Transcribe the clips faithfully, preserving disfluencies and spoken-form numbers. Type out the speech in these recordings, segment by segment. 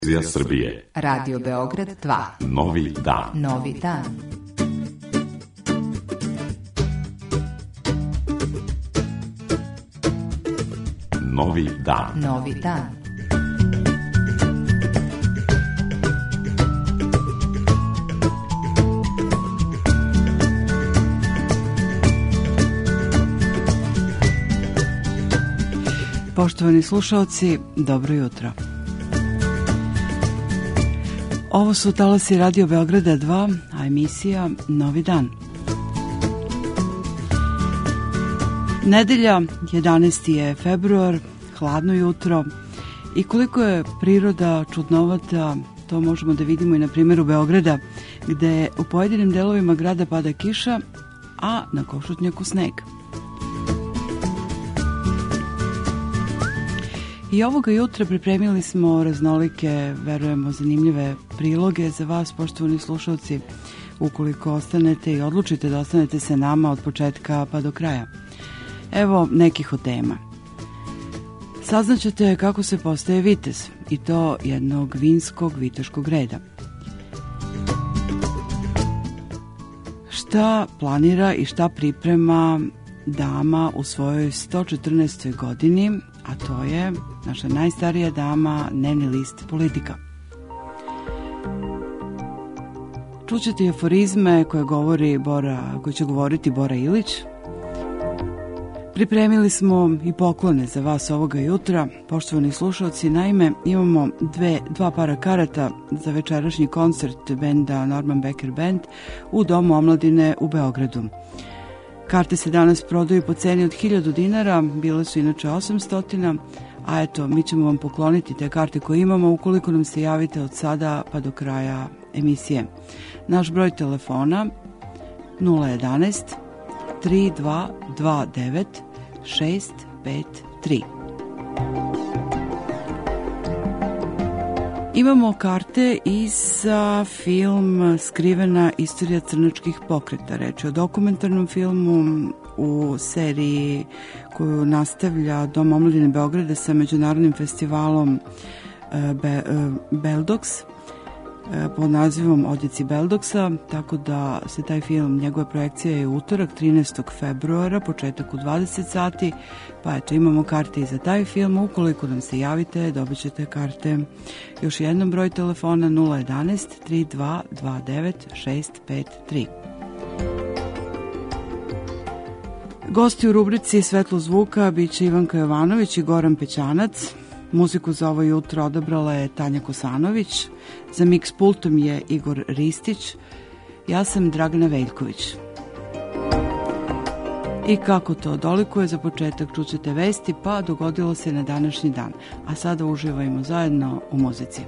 Televizija Srbije. Radio Beograd dva. Novi dan. Novi dan. Novi dan. Novi dan. Poštovani slušaoci, dobro jutro. Ovo su talasi Radio Beograda dva, a emisija Novi dan. Nedelja, jedanaesti je februar, hladno jutro i koliko je priroda čudnovata, to možemo da vidimo i na primjeru Beograda, gde u pojedinim delovima grada pada kiša, a na Košutnjaku sneg. I ovoga jutra pripremili smo raznolike, verujemo, zanimljive priloge za vas, poštovani slušalci, ukoliko ostanete i odlučite da ostanete sa nama od početka pa do kraja. Evo nekih od tema. Saznaćete kako se postaje vitez, i to jednog vinskog viteškog reda. Šta planira i šta priprema dama u svojoj sto četrnaestoj godini, a to je naša najstarija dama, dnevni list Politika. Čućete aforizme koje govori Bora, koje će govoriti Bora Ilić. Pripremili smo i poklone za vas ovoga jutra, poštovani slušalci. Naime, imamo dve, dva para karata za večerašnji koncert benda Norman Becker Band u Domu omladine u Beogradu. Karte se danas prodaju po ceni od hiljadu dinara, bile su inače osamsto, a eto, mi ćemo vam pokloniti te karte koje imamo ukoliko nam se javite od sada pa do kraja emisije. Naš broj telefona nula jedanaest tri dva dva devet šest pet tri. Imamo karte i za film Skrivena istorija crnačkih pokreta. Reč je o dokumentarnom filmu u seriji koju nastavlja Dom omladine Beograda sa međunarodnim festivalom Be, Beldoks pod nazivom Odjeci Beldoksa, tako da se taj film, njegova projekcija je utorak trinaestog februara, početak u dvadeset sati, pa eto, imamo karte i za taj film. Ukoliko nam se javite, dobit ćete karte. Još jednom broj telefona nula jedanaest tri dva dva devet šest pet tri. Gosti u rubrici Svetlo zvuka biće Ivanka Jovanović i Goran Pećanac. Muziku za ovo jutro odabrala je Tanja Kosanović, za mix pultom je Igor Ristić, ja sam Dragana Veljković. I kako to dolikuje, za početak čućete vesti, pa dogodilo se na današnji dan. A sada uživajmo zajedno u muzici.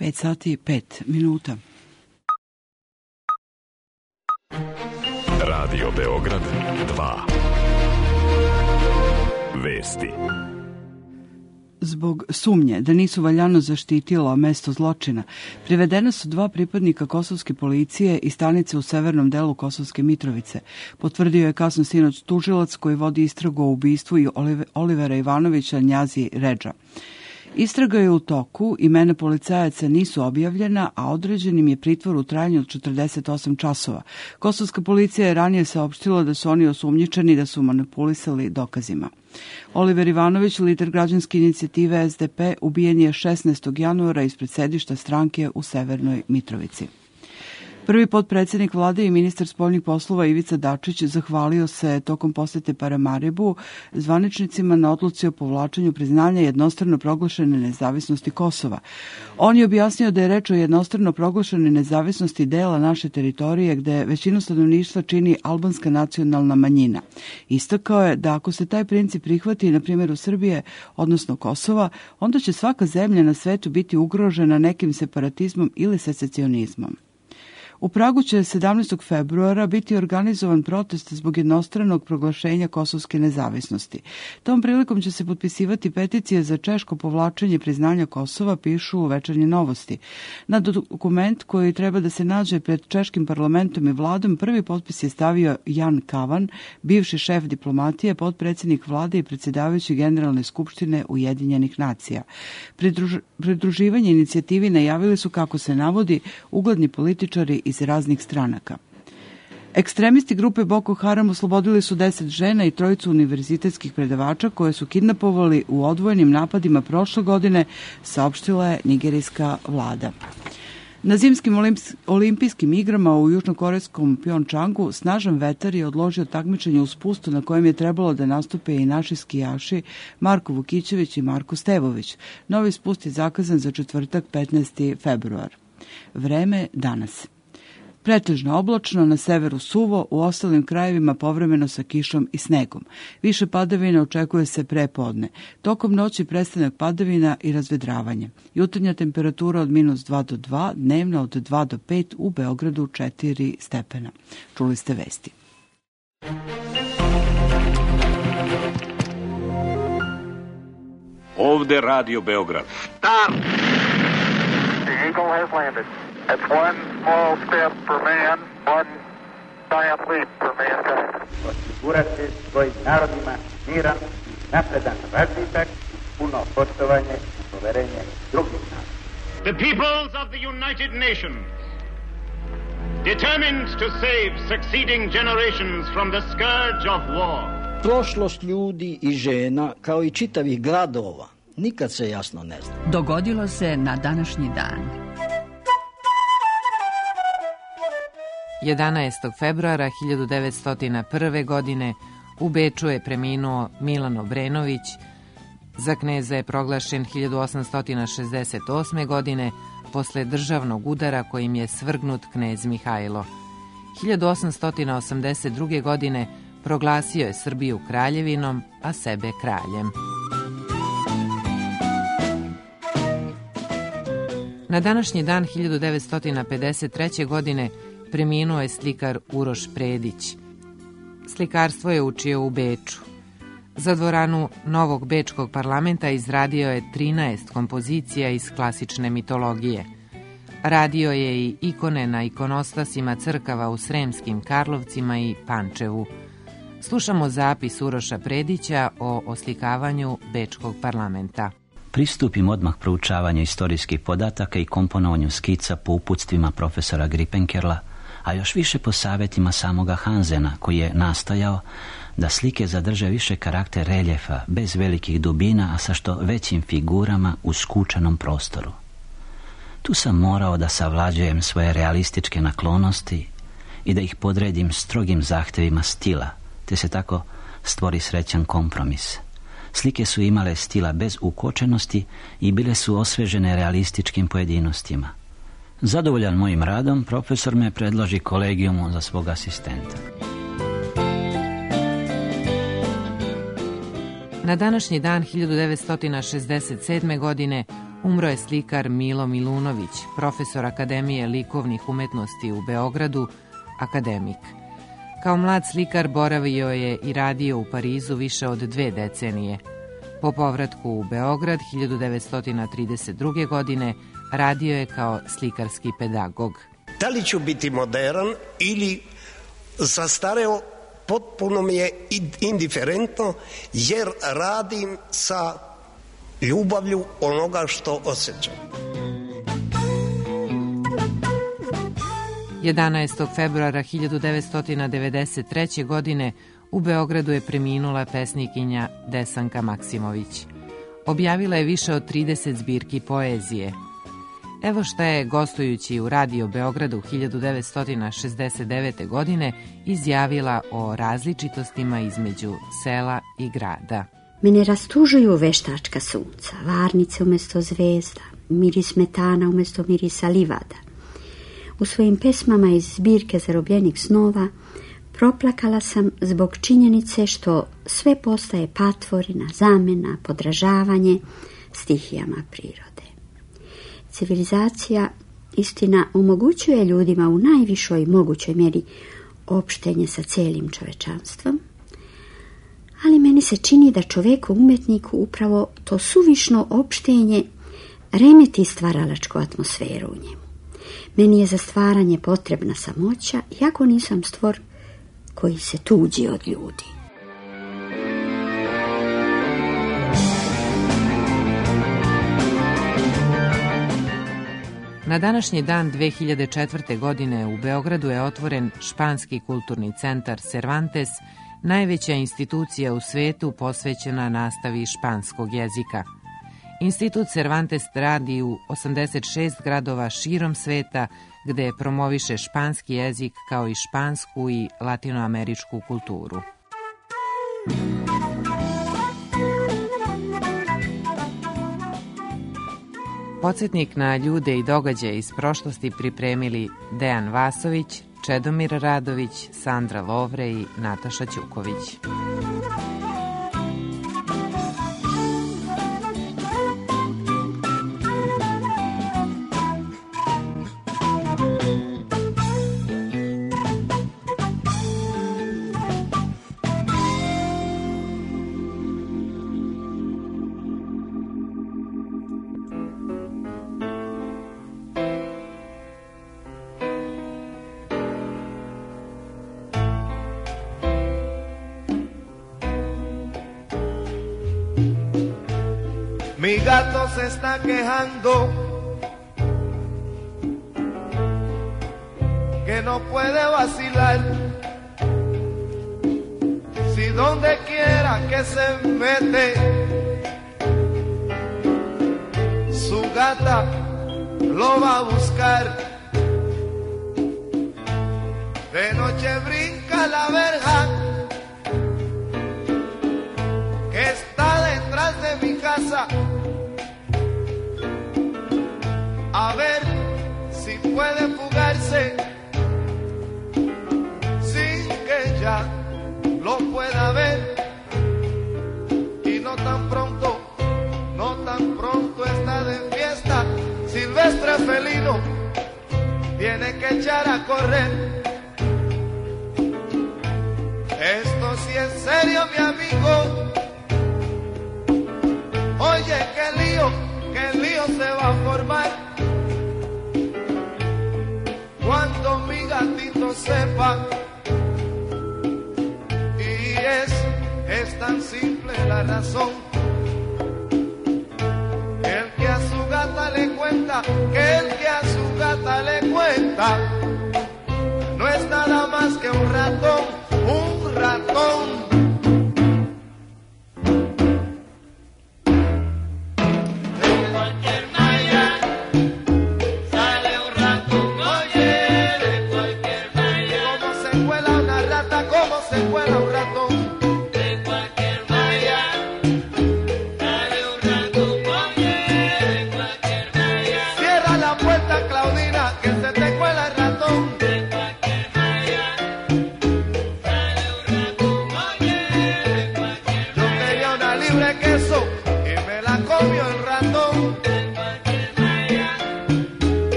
pet sati i pet minuta. Radio Beograd dva. Vesti. Zbog sumnje da nisu valjano zaštitila mesto zločina, privedena su dva pripadnika kosovske policije i stanice u severnom delu Kosovske Mitrovice. Potvrdio je kasno sinoć tužilac koji vodi istragu o ubistvu i Olivera Ivanovića Njazi Redža. Istraga je u toku, imena policajaca nisu objavljena, a određenim je pritvor u trajanju od četrdeset osam časova. Kosovska policija je ranije saopštila da su oni osumnjičeni da su manipulisali dokazima. Oliver Ivanović, lider građanske inicijative S D P, ubijen je šesnaestog januara ispred sedišta stranke u Severnoj Mitrovici. Prvi potpredsjednik vlade i ministar spoljnih poslova Ivica Dačić zahvalio se tokom posete Paramaribu zvaničnicima na odluci o povlačenju priznanja jednostrano proglašene nezavisnosti Kosova. On je objasnio da je reč o jednostrano proglašenoj nezavisnosti dela naše teritorije gde većinu stanovništva čini albanska nacionalna manjina. Istakao je da ako se taj princip prihvati na primjeru Srbije, odnosno Kosova, onda će svaka zemlja na svetu biti ugrožena nekim separatizmom ili secesionizmom. U Pragu će sedamnaestog februara biti organizovan protest zbog jednostranog proglašenja kosovske nezavisnosti. Tom prilikom će se potpisivati peticije za češko povlačenje priznanja Kosova, pišu u Večernje novosti. Na dokument koji treba da se nađe pred češkim parlamentom i vladom, prvi potpis je stavio Jan Kavan, bivši šef diplomatije, potpredsjednik vlade i predsjedavajući Generalne skupštine Ujedinjenih nacija. Pridruž, pridruživanje inicijativi najavili su, kako se navodi, ugledni političari iz raznih stranaka. Ekstremisti grupe Boko Haram oslobodili su deset žena i trojicu univerzitetskih predavača koje su kidnapovali u odvojenim napadima prošle godine, saopštila je nigerijska vlada. Na zimskim olimpijskim igrama u južnokorejskom Pjončangu snažan vetar je odložio takmičenje u spustu na kojem je trebalo da nastupe i naši skijaši Marko Vukićević i Marko Stevović. Novi spust je zakazan za četvrtak petnaesti februar. Vreme danas. Pretežno oblačno, na severu suvo, u ostalim krajevima povremeno sa kišom i snegom. Više padavina očekuje se pre podne. Tokom noći prestanak padavina i razvedravanje. Jutarnja temperatura od minus dva do dva, dnevna od dva do pet, u Beogradu četiri stepena. Čuli ste vesti. Ovde Radio Beograd. Start! The Eagle has landed. That's one small step for man, one giant leap for mankind. Osigurati svojim narodima miran, napredan razvitak, puno poštovanje i poverenje drugih naroda. The peoples of the United Nations, determined to save succeeding generations from the scourge of war. Prošlost ljudi i žena, kao i čitavih gradova, nikad se jasno ne zna. Dogodilo se na današnji dan. jedanaestog februara hiljadu devetsto prve. godine u Beču je preminuo Milan Obrenović. Za kneza je proglašen hiljadu osamsto šezdeset osme. godine posle državnog udara kojim je svrgnut knez Mihajlo. hiljadu osamsto osamdeset druge. godine proglasio je Srbiju kraljevinom, a sebe kraljem. Na današnji dan hiljadu devetsto pedeset treće. godine preminuo je slikar Uroš Predić. Slikarstvo je učio u Beču. Za dvoranu Novog bečkog parlamenta izradio je trinaest kompozicija iz klasične mitologije. Radio je i ikone na ikonostasima crkava u Sremskim Karlovcima i Pančevu. Slušamo zapis Uroša Predića o oslikavanju bečkog parlamenta. Pristupim odmah proučavanju istorijskih podataka i komponovanju skica po uputstvima profesora Gripenkerla, a još više po savjetima samoga Hanzena, koji je nastojao da slike zadrže više karakter reljefa, bez velikih dubina, a sa što većim figurama u skučenom prostoru. Tu sam morao da savlađujem svoje realističke naklonosti i da ih podredim strogim zahtjevima stila, te se tako stvori srećan kompromis. Slike su imale stila bez ukočenosti i bile su osvežene realističkim pojedinostima. Zadovoljan mojim radom, profesor me predloži kolegijumu za svog asistenta. Na današnji dan hiljadu devetsto šezdeset sedme. godine umro je slikar Milo Milunović, profesor Akademije likovnih umetnosti u Beogradu, akademik. Kao mlad slikar boravio je i radio u Parizu više od dve decenije. Po povratku u Beograd hiljadu devetsto trideset druge. godine radio je kao slikarski pedagog. Da li ću biti modern ili zastareo, potpuno mi je indiferentno, jer radim sa ljubavlju onoga što osjećam. jedanaestog februara hiljadu devetsto devedeset treće. godine u Beogradu je preminula pesnikinja Desanka Maksimović. Objavila je više od trideset zbirki poezije. Evo šta je, gostujući u Radio Beogradu hiljadu devetsto šezdeset devete. godine, izjavila o različitostima između sela i grada. Mene rastužuju veštačka sunca, varnice umjesto zvezda, miris metana umjesto mirisa livada. U svojim pesmama iz zbirke Zarobljenik snova proplakala sam zbog činjenice što sve postaje patvorina, zamena, podražavanje stihijama prirode. Civilizacija, istina, omogućuje ljudima u najvišoj mogućoj mjeri opštenje sa cijelim čovečanstvom, ali meni se čini da čoveku umjetniku upravo to suvišno opštenje remeti stvaralačku atmosferu u njemu. Meni je za stvaranje potrebna samoća, iako nisam stvor koji se tuđi od ljudi. Na današnji dan dve hiljade četvrte. godine u Beogradu je otvoren Španski kulturni centar Cervantes, najveća institucija u svetu posvećena nastavi španskog jezika. Institut Cervantes radi u osamdeset šest gradova širom sveta, gde promoviše španski jezik kao i špansku i latinoameričku kulturu. Podsjetnik na ljude i događaje iz prošlosti pripremili Dejan Vasović, Čedomir Radović, Sandra Lovre i Nataša Ćuković. Mi gato se está quejando que no puede vacilar, si donde quiera que se mete su gata lo va a buscar. De noche brinca la verja que está detrás de mi casa, a ver si puede fugarse sin que ya lo pueda ver. Y no tan pronto, no tan pronto está de fiesta, silvestre felino tiene que echar a correr. Esto sí es serio, mi amigo. Oye, qué lío, qué lío se va a formar cuando mi gatito sepa. Y es, es tan simple la razón. El que a su gata le cuenta, que el que a su gata le cuenta, no es nada más que un ratón, un ratón.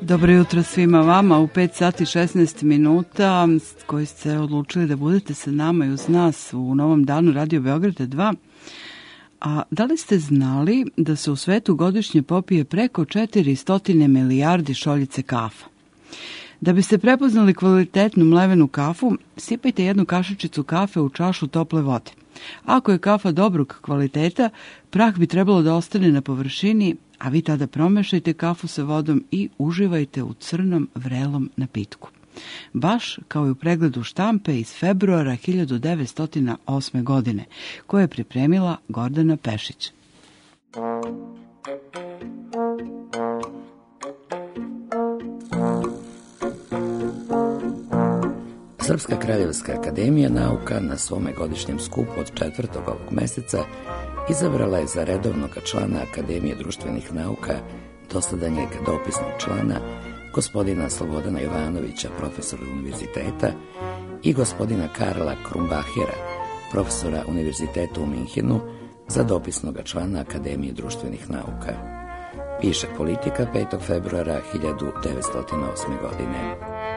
Dobro jutro svima vama u pet sati šesnaest minuta koji ste odlučili da budete sa nama i uz nas u novom danu Radio Beograda dva. A da li ste znali da se u svetu godišnje popije preko četiristo milijardi šoljice kafa? Da biste prepoznali kvalitetnu mlevenu kafu, sipajte jednu kašičicu kafe u čašu tople vode. Ako je kafa dobrog kvaliteta, prah bi trebalo da ostane na površini, a vi tada promešajte kafu sa vodom i uživajte u crnom vrelom napitku. Baš kao i u pregledu štampe iz februara hiljadu devetsto osme. godine, koje je pripremila Gordana Pešić. Srpska kraljevska akademija nauka na svome godišnjem skupu od četvrtog ovog meseca izabrala je za redovnog člana Akademije društvenih nauka dosadanjeg dopisnog člana gospodina Slobodana Jovanovića, profesora univerziteta, i gospodina Karla Krumbahera, profesora univerziteta u Minhenu, za dopisnog člana Akademije društvenih nauka. Piše Politika petog februara hiljadu devetsto osme. godine.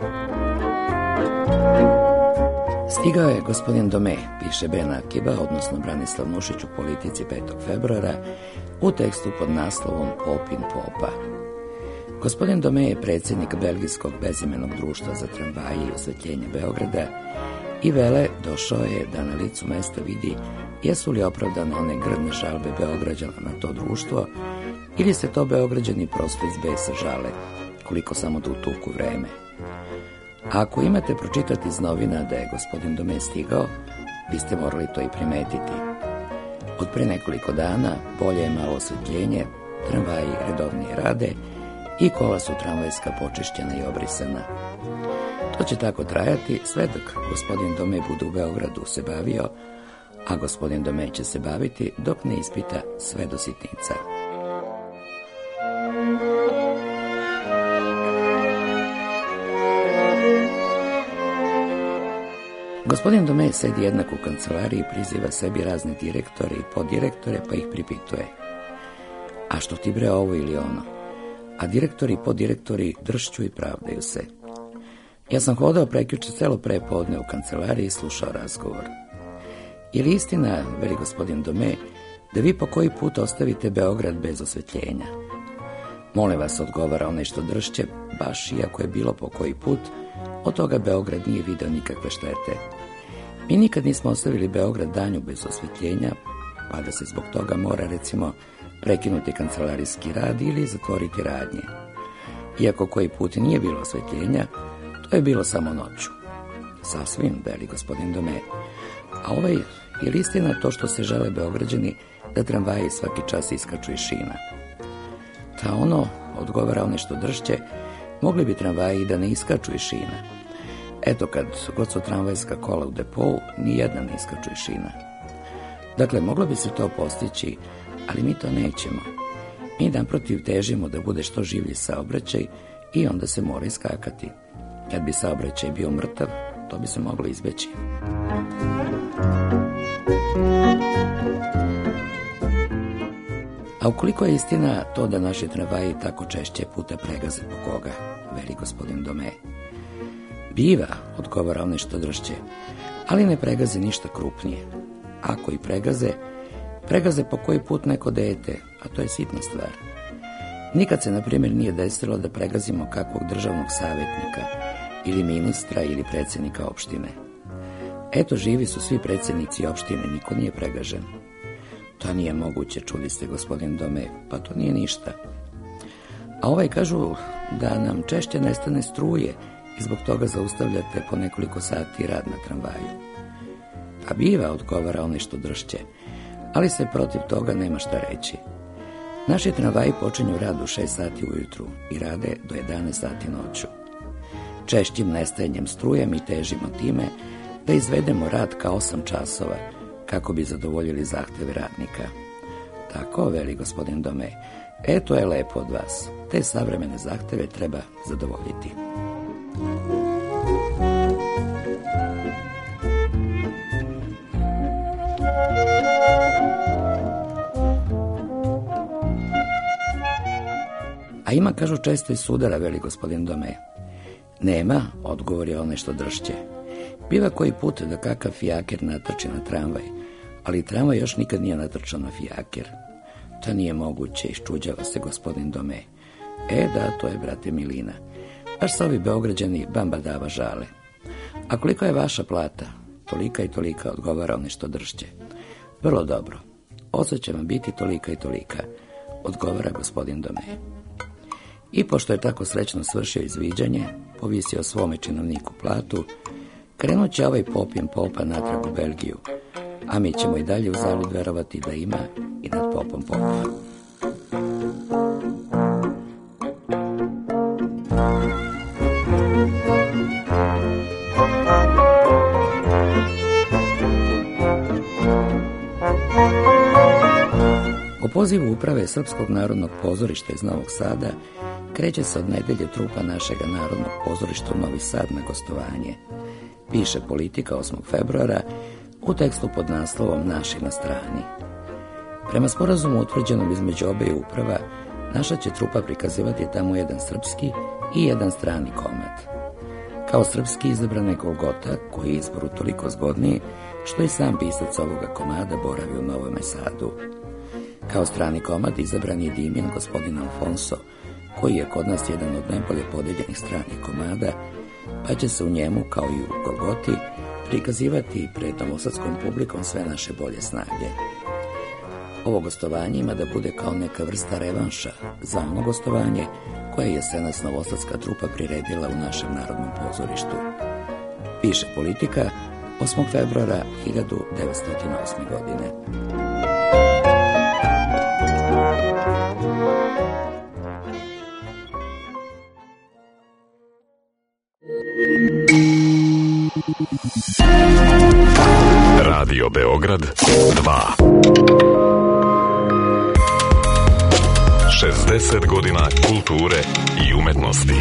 Stigao je gospodin Dome, piše Ben Akiba, odnosno Branislav Nušić u Politici petog februara, u tekstu pod naslovom Popin Popa. Gospodin Dome je predsjednik Belgijskog bezimenog društva za tramvaje i osvetljenje Beograda i vele došao je da na licu mesta vidi jesu li opravdane one grdne žalbe Beograđana na to društvo ili se to Beograđani prosto iz besa žale, koliko samo da utuku vreme. A ako imate pročitati iz novina da je gospodin Dome stigao, vi ste morali to i primetiti. Od pre nekoliko dana bolje je malo osvetljenje, tramvaji redovnije rade i kola su tramvajska počišćena i obrisana. To će tako trajati sve dok gospodin Dome bude u Beogradu se bavio, a gospodin Dome će se baviti dok ne ispita sve do sitnica. Gospodin Dome sedi jednak u kancelariji i priziva sebi razne direktore i poddirektore, pa ih pripituje. A što ti bre ovo ili ono? A direktori i poddirektori dršću i pravdaju se. Ja sam hodao prekjuče celo prepodne u kancelariji i slušao razgovor. Je li istina, veli gospodin Dome, da vi po koji put ostavite Beograd bez osvetljenja? Molim vas, odgovara onaj što dršće, baš iako je bilo po koji put, od toga Beograd nije video nikakve štete. Mi nikad nismo ostavili Beograd danju bez osvetljenja, pa da se zbog toga mora, recimo, prekinuti kancelarijski rad ili zatvoriti radnje. Iako koji put nije bilo osvetljenja, to je bilo samo noću. Sasvim, veli gospodin Dome. A ovaj, je li istina to što se žele Beograđani da tramvaji svaki čas iskaču iz šina? Ta ono, odgovara onaj što dršće, mogli bi tramvaji i da ne iskaču iz šina. Eto, kad god su tramvajska kola u depou, ni jedna ne iskaču iz šina. Dakle, moglo bi se to postići, ali mi to nećemo. Mi naprotiv težimo da bude što življi saobraćaj i onda se mora iskakati. Kad bi saobraćaj bio mrtav, to bi se moglo izbeći. A ukoliko je istina to da naši tramvaji tako češće puta pregaze po koga, veli gospodin Dome. Biva, odgovara onaj što dršće, ali ne pregaze ništa krupnije. Ako i pregaze, pregaze po koji put neko dete, a to je sitna stvar. Nikad se, na primjer, nije desilo da pregazimo kakvog državnog savjetnika, ili ministra, ili predsjednika opštine. Eto, živi su svi predsjednici opštine, niko nije pregažen. To nije moguće, čuli ste, gospodin Dome, pa to nije ništa. A ovaj kažu da nam češće nestane struje i zbog toga zaustavljate po nekoliko sati rad na tramvaju. A biva, odgovara onaj što dršće, ali se protiv toga nema šta reći. Naši tramvaji počinju rad u šest sati ujutru i rade do jedanaest sati noću. Češćim nestajanjem struje mi težimo time da izvedemo rad ka osam časova, kako bi zadovoljili zahteve radnika. Tako, veli gospodin Dome, eto je lepo od vas, te savremene zahteve treba zadovoljiti. A ima, kažu, često i sudara, veli gospodin Dome. Nema, odgovor je onaj što dršće. Biva koji put da kakav fijaker natrči na tramvaj, ali tramvaj još nikad nije natrčao na fijaker. To nije moguće, iščuđava se gospodin Dome. E da, to je, brate Milina. Baš se ovi Beograđani bambadava žale. A koliko je vaša plata? Tolika i tolika, odgovara on što dršće. Vrlo dobro. Odsad će vam biti tolika i tolika, odgovara gospodin Dome. I pošto je tako srećno svršio izviđanje, povisio svome činovniku platu, krenut će ovaj popjem popa natrag u Belgiju, a mi ćemo i dalje uzalud verovati da ima i nad popom popa. Po pozivu uprave Srpskog narodnog pozorišta iz Novog Sada kreće se od nedelje trupa našega Narodnog pozorišta u Novi Sad na gostovanje. Piše Politika osmog februara u tekstu pod naslovom Naši na strani. Prema sporazumu utvrđenom između obe uprava, naša će trupa prikazivati tamo jedan srpski i jedan strani komad. Kao srpski izabran je Golgota, koji je izboru toliko zgodniji što i sam pisac ovoga komada boravi u Novome Sadu. Kao strani komad izabran je Dimjen gospodin Alfonso, koji je kod nas jedan od najbolje podeljenih stranih komada, pa će se u njemu, kao i u Golgoti, prikazivati pred novosadskom publikom sve naše bolje snage. Ovo gostovanje ima da bude kao neka vrsta revanša za ono gostovanje koje je jesenas novosadska trupa priredila u našem Narodnom pozorištu. Piše Politika osmog februara hiljadu devetsto osme. godine. Radio Beograd dva. šezdeset godina kulture i umetnosti.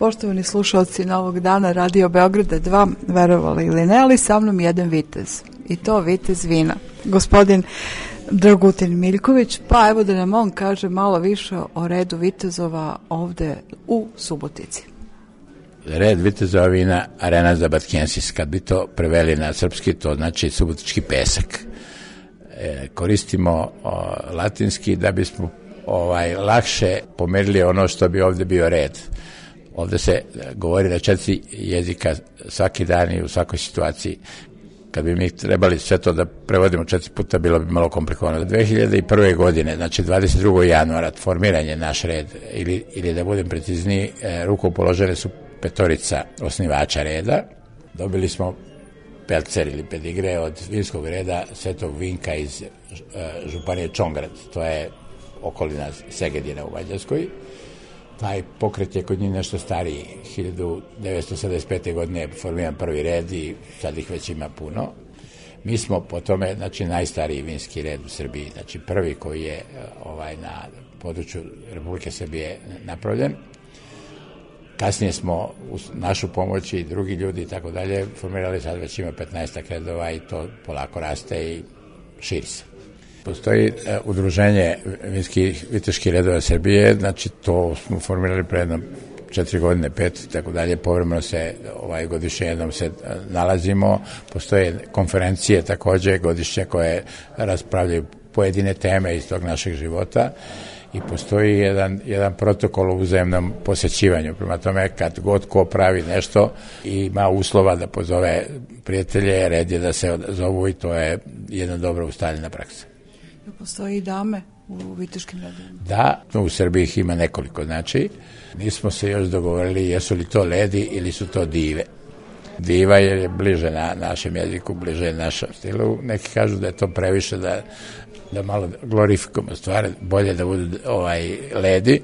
Poštovani slušalci Novog dana Radio Beograda dva, verovali ili ne, ali sa mnom jedan vitez. I to vitez vina. Gospodin Dragutin Miljković, pa evo da nam on kaže malo više o redu vitezova ovde u Subotici. Red vitezova vina Arena Zabatkensis, kad bi to preveli na srpski, to znači subotički pesak. E, koristimo o, latinski da bismo ovaj, lakše pomerili ono što bi ovde bio red. Ovde se govori na četiri jezika svaki dan i u svakoj situaciji. Kad bi mi trebali sve to da prevodimo četiri puta, bilo bi malo komplikovano. dve hiljade prve. godine, znači dvadeset drugog januara, formiran je naš red, ili, ili da budem precizniji, e, rukopoložene su petorica osnivača reda. Dobili smo pelcer ili pedigre od vinskog reda Svetog Vinka iz e, županije Čongrad, to je okolina Segedina u Mađarskoj. Taj pokret je kod njih nešto stariji, hiljadu devetsto sedamdeset pete. godine je formiran prvi red i sad ih već ima puno. Mi smo po tome, znači, najstariji vinski red u Srbiji, znači prvi koji je ovaj, na području Republike Srbije napravljen. Kasnije smo uz našu pomoć i drugi ljudi i tako dalje formirali, sad već ima petnaestak redova i to polako raste i širi se. Postoji uh, udruženje vinskih viteških redova Srbije, znači to smo formirali pre jednom četiri godine, pet i tako dalje, povremeno se ovaj, godišnje jednom se uh, nalazimo, postoje konferencije takođe godišnje koje raspravljaju pojedine teme iz tog našeg života i postoji jedan, jedan protokol u uzajemnom posećivanju. Prema tome, kad god ko pravi nešto i ima uslova da pozove prijatelje, red je da se zovu i to je jedna dobra ustaljena praksa. Postoji i dame u viteškim redovima? Da, u Srbiji ih ima nekoliko, znači nismo se još dogovorili jesu li to ledi ili su to dive. Diva je bliže na našem jeziku, bliže je našem stilu. Neki kažu da je to previše, da, da malo glorifikujemo stvari, bolje da budu ovaj, ledi,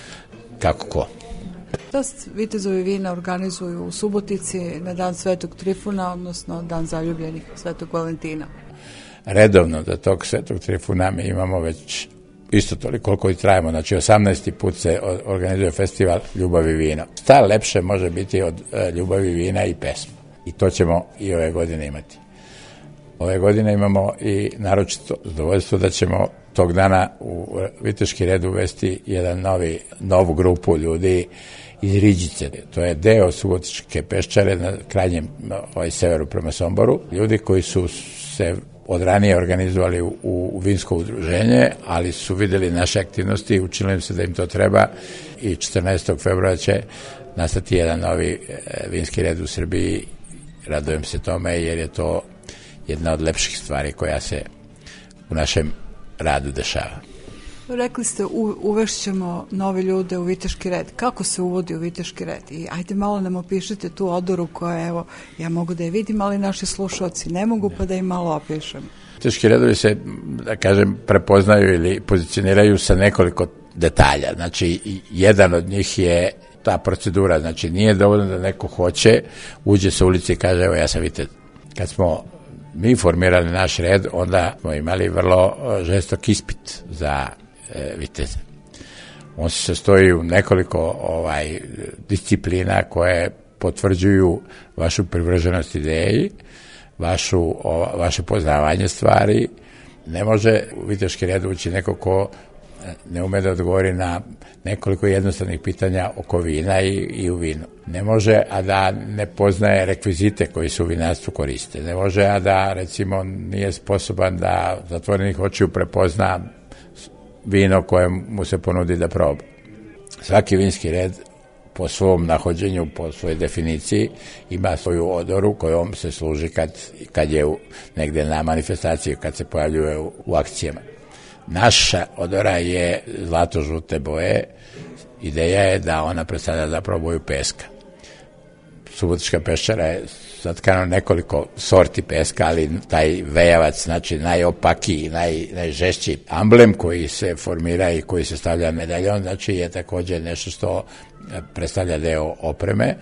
kako ko. Da vitezovi vina organizuju u Subotici na dan Svetog Trifuna, odnosno dan zaljubljenih Svetog Valentina. Redovno da tog Svetog Trifuna mi imamo već isto toliko koliko i trajemo, znači osamnaesti put se organizuje festival Ljubav i vino. Šta lepše može biti od ljubavi, vina i pesma. I to ćemo i ove godine imati. Ove godine imamo i naročito zadovoljstvo da ćemo tog dana u viteški red uvesti jedan novi, novu grupu ljudi iz Riđice. To je deo Subotičke Peščare na krajnjem ovaj, severu prema Somboru. Ljudi koji su se od ranije organizovali u, u vinsko udruženje, ali su videli naše aktivnosti i učinili im se da im to treba i četrnaestog februara će nastati jedan novi e, vinski red u Srbiji. Radujem se tome jer je to jedna od lepših stvari koja se u našem radu dešava. Rekli ste u, uvešćemo nove ljude u viteški red. Kako se uvodi u viteški red? I ajde malo nam opišite tu odoru koja, evo, ja mogu da je vidim, ali naši slušalci ne mogu, pa da im malo opišem. Viteški redovi se, da kažem, prepoznaju ili pozicioniraju sa nekoliko detalja. Znači, jedan od njih je ta procedura. Znači, nije dovoljno da neko hoće, uđe sa ulici i kaže, evo, ja sam vitez. Kad smo mi formirali naš red, onda smo imali vrlo žestok ispit za e, viteze. On se sastoji u nekoliko ovaj, disciplina koje potvrđuju vašu privrženost ideji, vašu, o, vaše poznavanje stvari. Ne može u viteški red ući neko ko ne ume da odgovori na nekoliko jednostavnih pitanja oko vina i, i u vinu. Ne može, a da ne poznaje rekvizite koji se u vinarstvu koriste. Ne može, a da, recimo, nije sposoban da zatvorenih očiju prepozna vino koje mu se ponudi da proba. Svaki vinski red po svom nahođenju, po svojoj definiciji, ima svoju odoru kojom se služi kad, kad je u, negde na manifestaciji, kad se pojavljuje u, u akcijama. Naša odora je zlato-žute boje. Ideja je da ona predstavlja zapravo boju peska. Subotička Peščara je zatkano nekoliko sorti peska, ali taj vejavac, znači najopakiji, naj, najžešći amblem koji se formira i koji se stavlja medaljon, znači je također nešto što predstavlja deo opreme.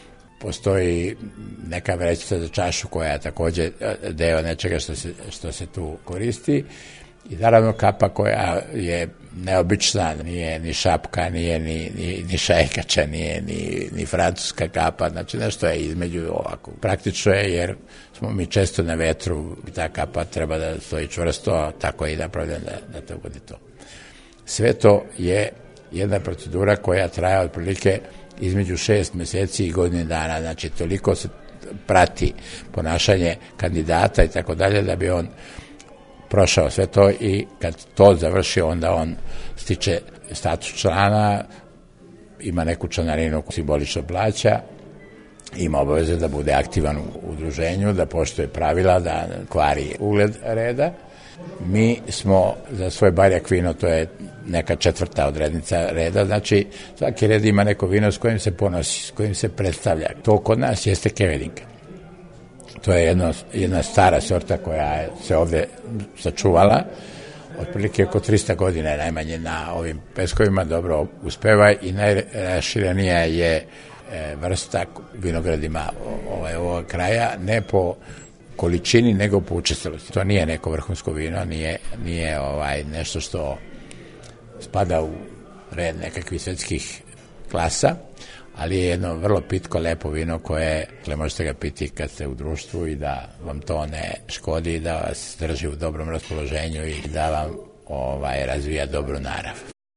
Postoji neka vrećica za čašu koja je također deo nečega što se, što se tu koristi. I naravno kapa koja je neobična, nije ni šapka, nije ni, ni, ni šajkača, nije ni, ni francuska kapa, znači nešto je između ovako. Praktično je jer smo mi često na vetru, ta kapa treba da stoji čvrsto, tako je i napravljena da, da to bude to. Sve to je jedna procedura koja traje otprilike između šest meseci i godine dana, znači toliko se prati ponašanje kandidata i tako dalje da bi on prošao sve to i kad to završi onda on stiče status člana, ima neku članarinu koju simbolično plaća, ima obaveze da bude aktivan u udruženju, da poštuje pravila, da kvari ugled reda. Mi smo za svoj barjak vino, to je neka četvrta odrednica reda, znači svaki red ima neko vino s kojim se ponosi, s kojim se predstavlja. To kod nas jeste Kevening. To je jedno, jedna stara sorta koja se ovde sačuvala, otprilike oko trista godina je najmanje na ovim peskovima, dobro uspeva i najraširenija je vrsta vinogradima ovaj, ovog kraja, ne po količini, nego po učestalosti. To nije neko vrhunsko vino, nije, nije ovaj nešto što spada u red nekakvih svetskih klasa, ali je jedno vrlo pitko, lepo vino koje možete ga piti kad ste u društvu i da vam to ne škodi, da vas drži u dobrom raspoloženju i da vam ovaj razvija dobru narav.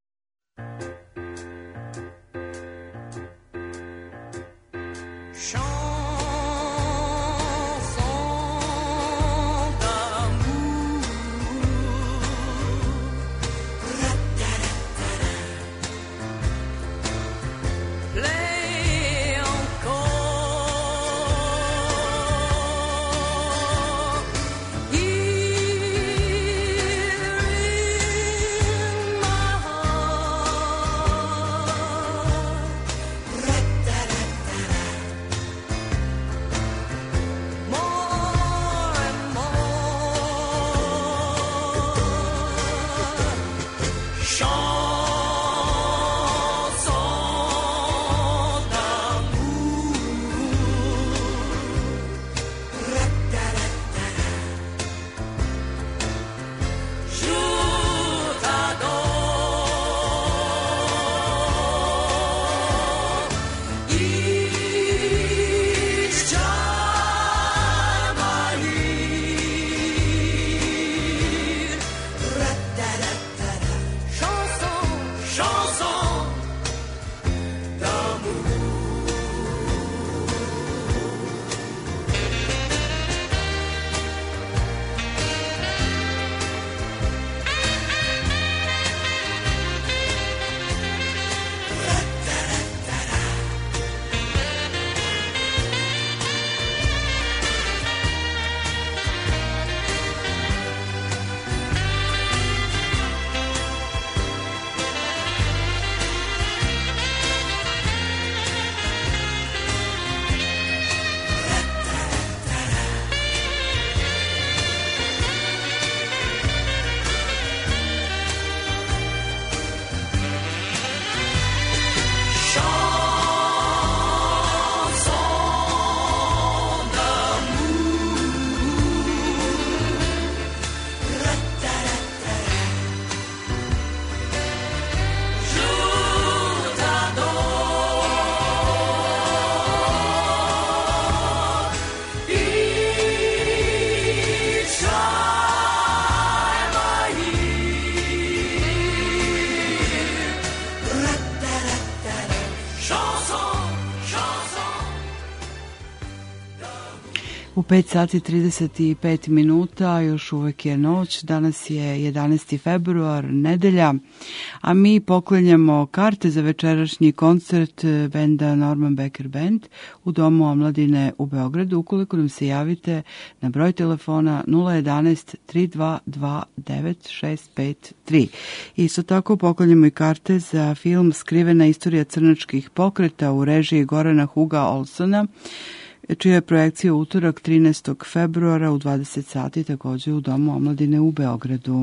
U pet sati trideset pet minuta, još uvek je noć, danas je jedanaesti februar, nedelja, a mi poklanjamo karte za večerašnji koncert benda Norman Becker Band u Domu omladine u Beogradu. Ukoliko nam se javite na broj telefona nula jedanaest tri dva dva devet šest pet tri. Isto tako poklanjamo i karte za film Skrivena istorija crnačkih pokreta u režiji Gorana Huga Olsona, čija je projekcija utorak trinaestog februara u dvadeset sati takođe u Domu omladine u Beogradu.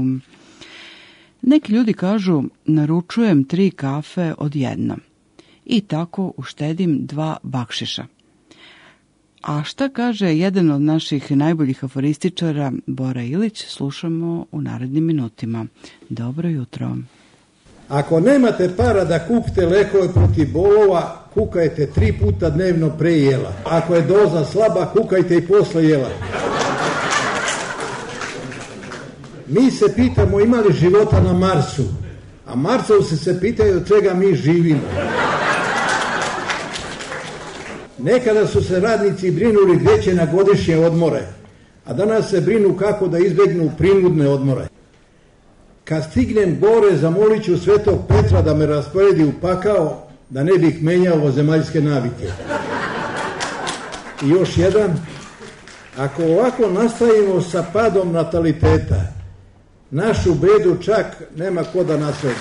Neki ljudi kažu, naručujem tri kafe od jedna i tako uštedim dva bakšiša. A šta kaže jedan od naših najboljih aforističara, Bora Ilić, slušamo u narednim minutima. Dobro jutro. Ako nemate para da kupite lekove protiv bolova, kukajte tri puta dnevno pre jela. Ako je doza slaba, kukajte i posle jela. Mi se pitamo ima li života na Marsu, a Marsovci se pitaju od čega mi živimo. Nekada su se radnici brinuli gdje će na godišnje odmore, a danas se brinu kako da izbjegnu prinudne odmore. Kad stignem gore, zamolit ću Svetog Petra da me rasporedi u pakao, da ne bih menjao ovozemaljske navike. I još jedan, ako ovako nastavimo sa padom nataliteta, našu bedu čak nema ko da nasledi.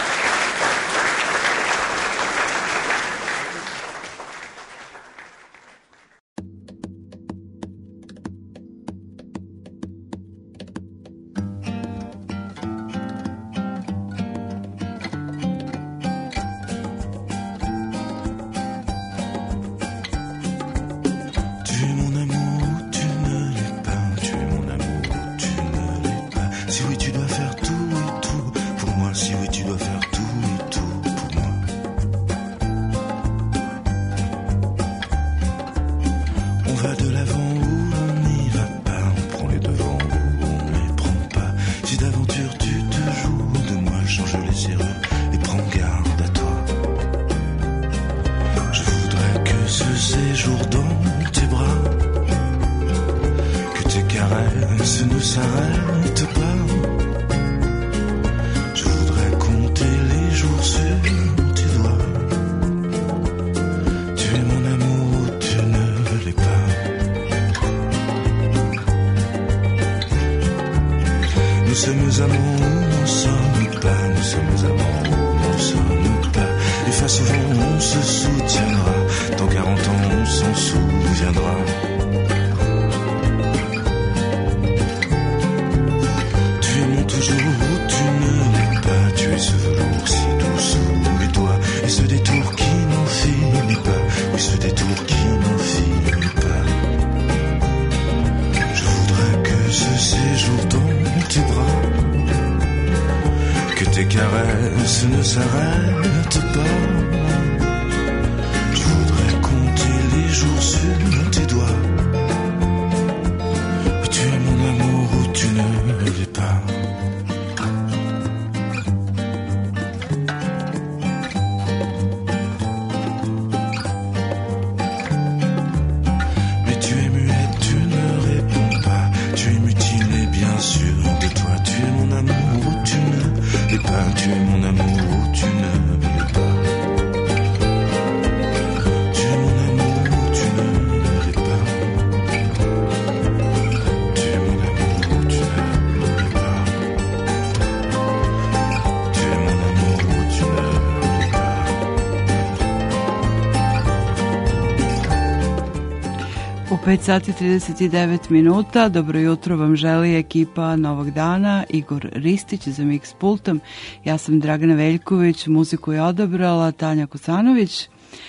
pet sati trideset devet minuta. Dobro jutro vam želi ekipa Novog dana, Igor Ristić za mix pultom. Ja sam Dragana Veljković, muziku je odabrala Tanja Kosanović.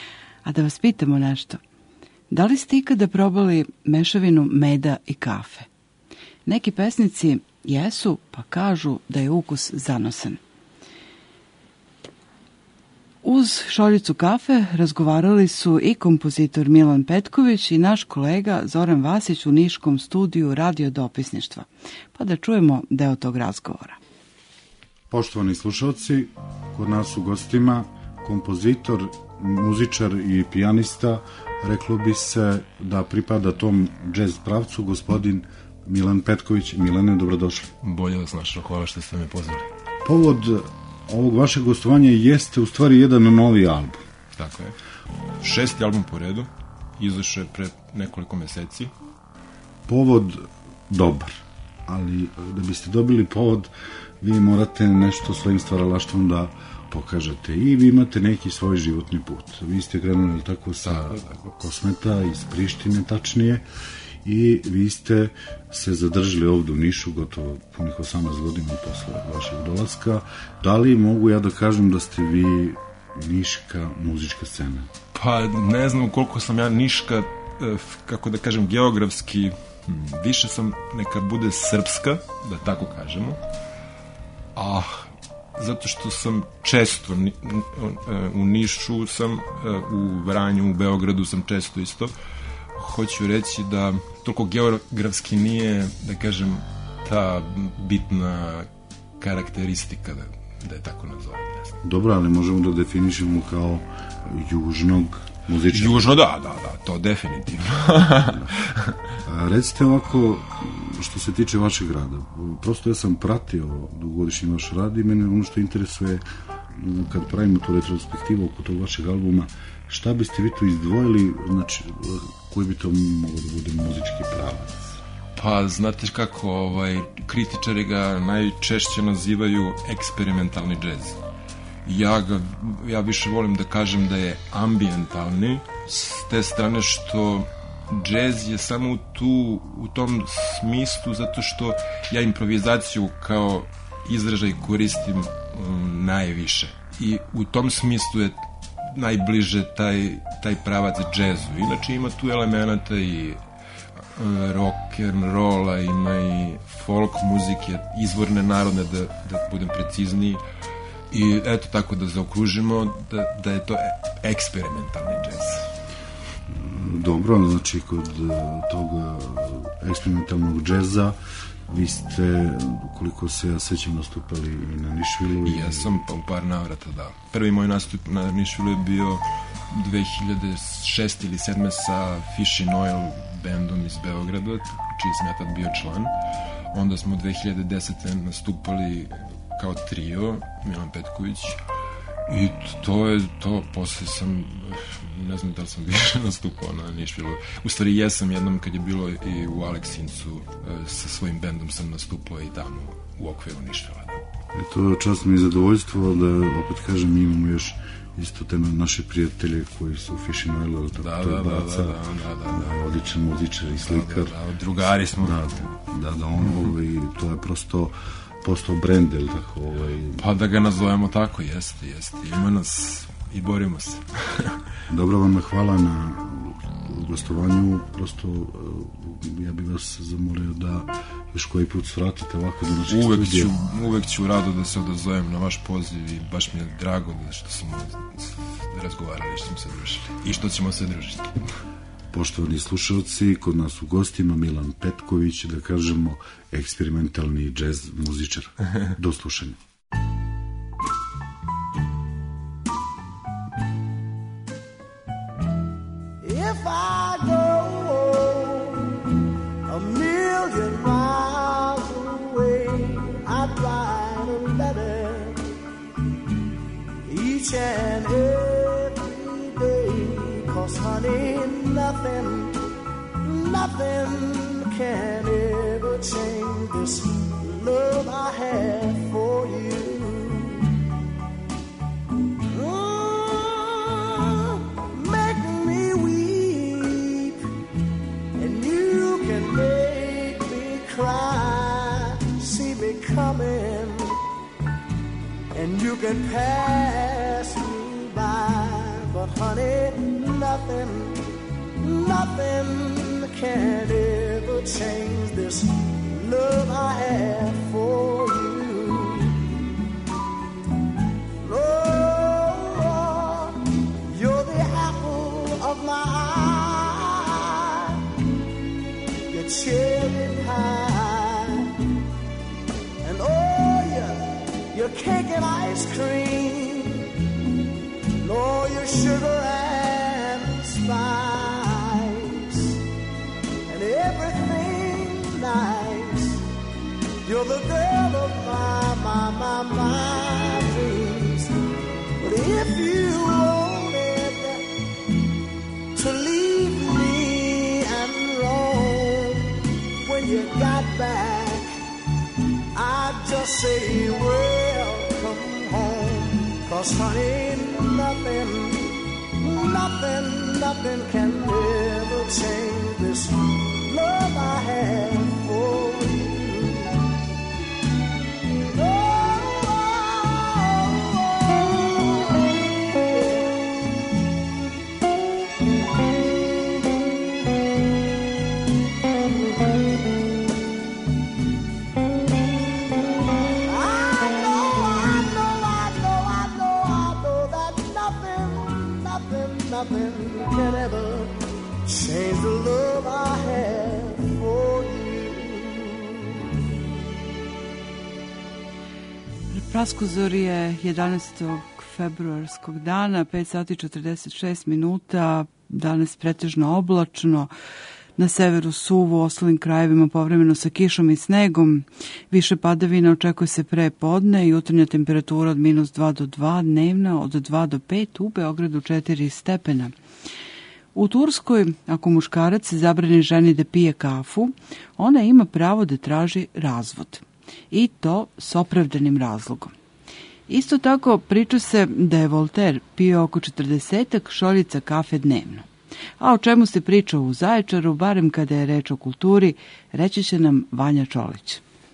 A da vas pitamo nešto. Da li ste ikada probali mešavinu meda i kafe? Neki pesnici jesu, pa kažu da je ukus zanosan. Uz šoljicu kafe razgovarali su i kompozitor Milan Petković i naš kolega Zoran Vasić u niškom studiju Radio dopisništva. Pa da čujemo deo tog razgovora. Poštovani slušalci, kod nas u gostima kompozitor, muzičar i pijanista, reklo bi se da pripada tom džez pravcu, gospodin Milan Petković. Milane, dobrodošli. Bolje vas našao, hvala što ste me pozvali. Povod ovog vašeg gostovanja jeste u stvari jedan novi album. Tako je. Šesti album po redu, izašao je pre nekoliko meseci. Povod dobar, ali da biste dobili povod, vi morate nešto svojim stvaralaštvom da pokažete i vi imate neki svoj životni put. Vi ste krenuli tako sa Kosmeta, iz Prištine tačnije, i vi ste se zadržali ovdje u Nišu gotovo punih osamnaest godina posle vašeg dolaska. Da li mogu ja da kažem da ste vi niška muzička scena? Pa ne znam koliko sam ja niška kako da kažem, geografski, više sam, neka bude srpska, da tako kažemo, a zato što sam često u Nišu sam, u Vranju, u Beogradu sam često isto, hoću reći da toliko geografski nije, da kažem, ta bitna karakteristika, da, da je tako nazovem. Dobro, ali možemo da definišemo kao južnog muzičara. Južno, da, da, da, to definitivno. A, recite ovako, što se tiče vašeg rada, prosto ja sam pratio dugogodišnji vaš rad i mene ono što interesuje, kad pravimo tu retrospektivu oko tog vašeg albuma, šta biste vi tu izdvojili, znači, koji bi to moglo da bude muzički pravac? Pa, znate kako, ovaj, kritičari ga najčešće nazivaju eksperimentalni džez. Ja ga, ja više volim da kažem da je ambijentalni, s te strane što džez je samo tu, u tom smislu, zato što ja improvizaciju kao izražaj koristim um, najviše. I u tom smislu je najbliže taj, taj pravac džezu. Inače ima tu elemenata i rock and rolla, ima i folk muzike, izvorne narodne, da, da budem precizniji. I eto, tako da zaokružimo da, da je to eksperimentalni džez. Dobro, znači kod tog eksperimentalnog džeza vi ste, koliko se ja sećam, nastupali i na Nišvilu. I ja sam pa u par navrata, da. Prvi moj nastup na Nišvilu je bio dve hiljade šeste ili sedme sa Fish and Oil bandom iz Beograda, čiji sam ja tad bio član. Onda smo dve hiljade desete nastupali kao trio, Milan Petković, i to je to. Posle sam, ne znam da li sam više nastupao na Nišvilu. U stvari jesam jednom kad je bilo i u Aleksincu, sa svojim bendom sam nastupao i tamo u okviru Nišvila. Eto, čast mi je zadovoljstvo da, opet kažem, imamo još isto te naše prijatelje koji su Fish and Oil, da, da, da, Baca, da, da, da, da. odličan muzičar i slikar. Da, da, da, drugari smo. Da, da, da, on, ovaj, to je prosto postao brend, ili tako? Ovaj... Pa da ga nazovemo tako, jeste, jeste. Ima nas i borimo se. Dobro vam, hvala na gostovanju. Prosto ja bih vas zamolio da još koji put svratite ovako do naših uvek studija. Ću, uvek ću rado da se odazovem na vaš poziv i baš mi je drago da što smo razgovarali, što smo se družili i što ćemo se družiti. Poštovani slušalci, kod nas u gostima Milan Petković, da kažemo eksperimentalni džez muzičar. Do slušanja. If I go a million miles away, I'd write a letter each and every day, 'cause honey, nothing, nothing can ever change this love I have for you. Mm, make me weep, and you can make me cry. See me coming, and you can pass me by, but honey, nothing, nothing can ever change this love I have for you. Lord, you're the apple of my eye, your cherry pie, and oh yeah, your cake and ice cream, Lord, your sugar and spice, and everything nice. You're the girl of my, my, my, my dreams. But if you wanted to leave me and roam, when you got back, I'd just say welcome home. 'Cause honey, nothing, nothing, nothing can ever change this love I have for you. Oh, Praskuzorje jedanaestog februarskog dana, pet sati četrdeset šest minuta, danas pretežno oblačno, na severu suvo, u ostalim krajevima povremeno sa kišom i snegom, više padavina očekuje se pre podne, jutarnja temperatura od minus dva do dva, dnevna od dva do pet, u Beogradu četiri stepena. U Turskoj, ako muškarac se zabrani ženi da pije kafu, ona ima pravo da traži razvod. I to s opravdanim razlogom. Isto tako priča se da je Voltaire pio oko četrdesetak šoljica kafe dnevno. A o čemu se priča u Zaječaru, barem kada je reč o kulturi, reći će nam Vanja Čolić.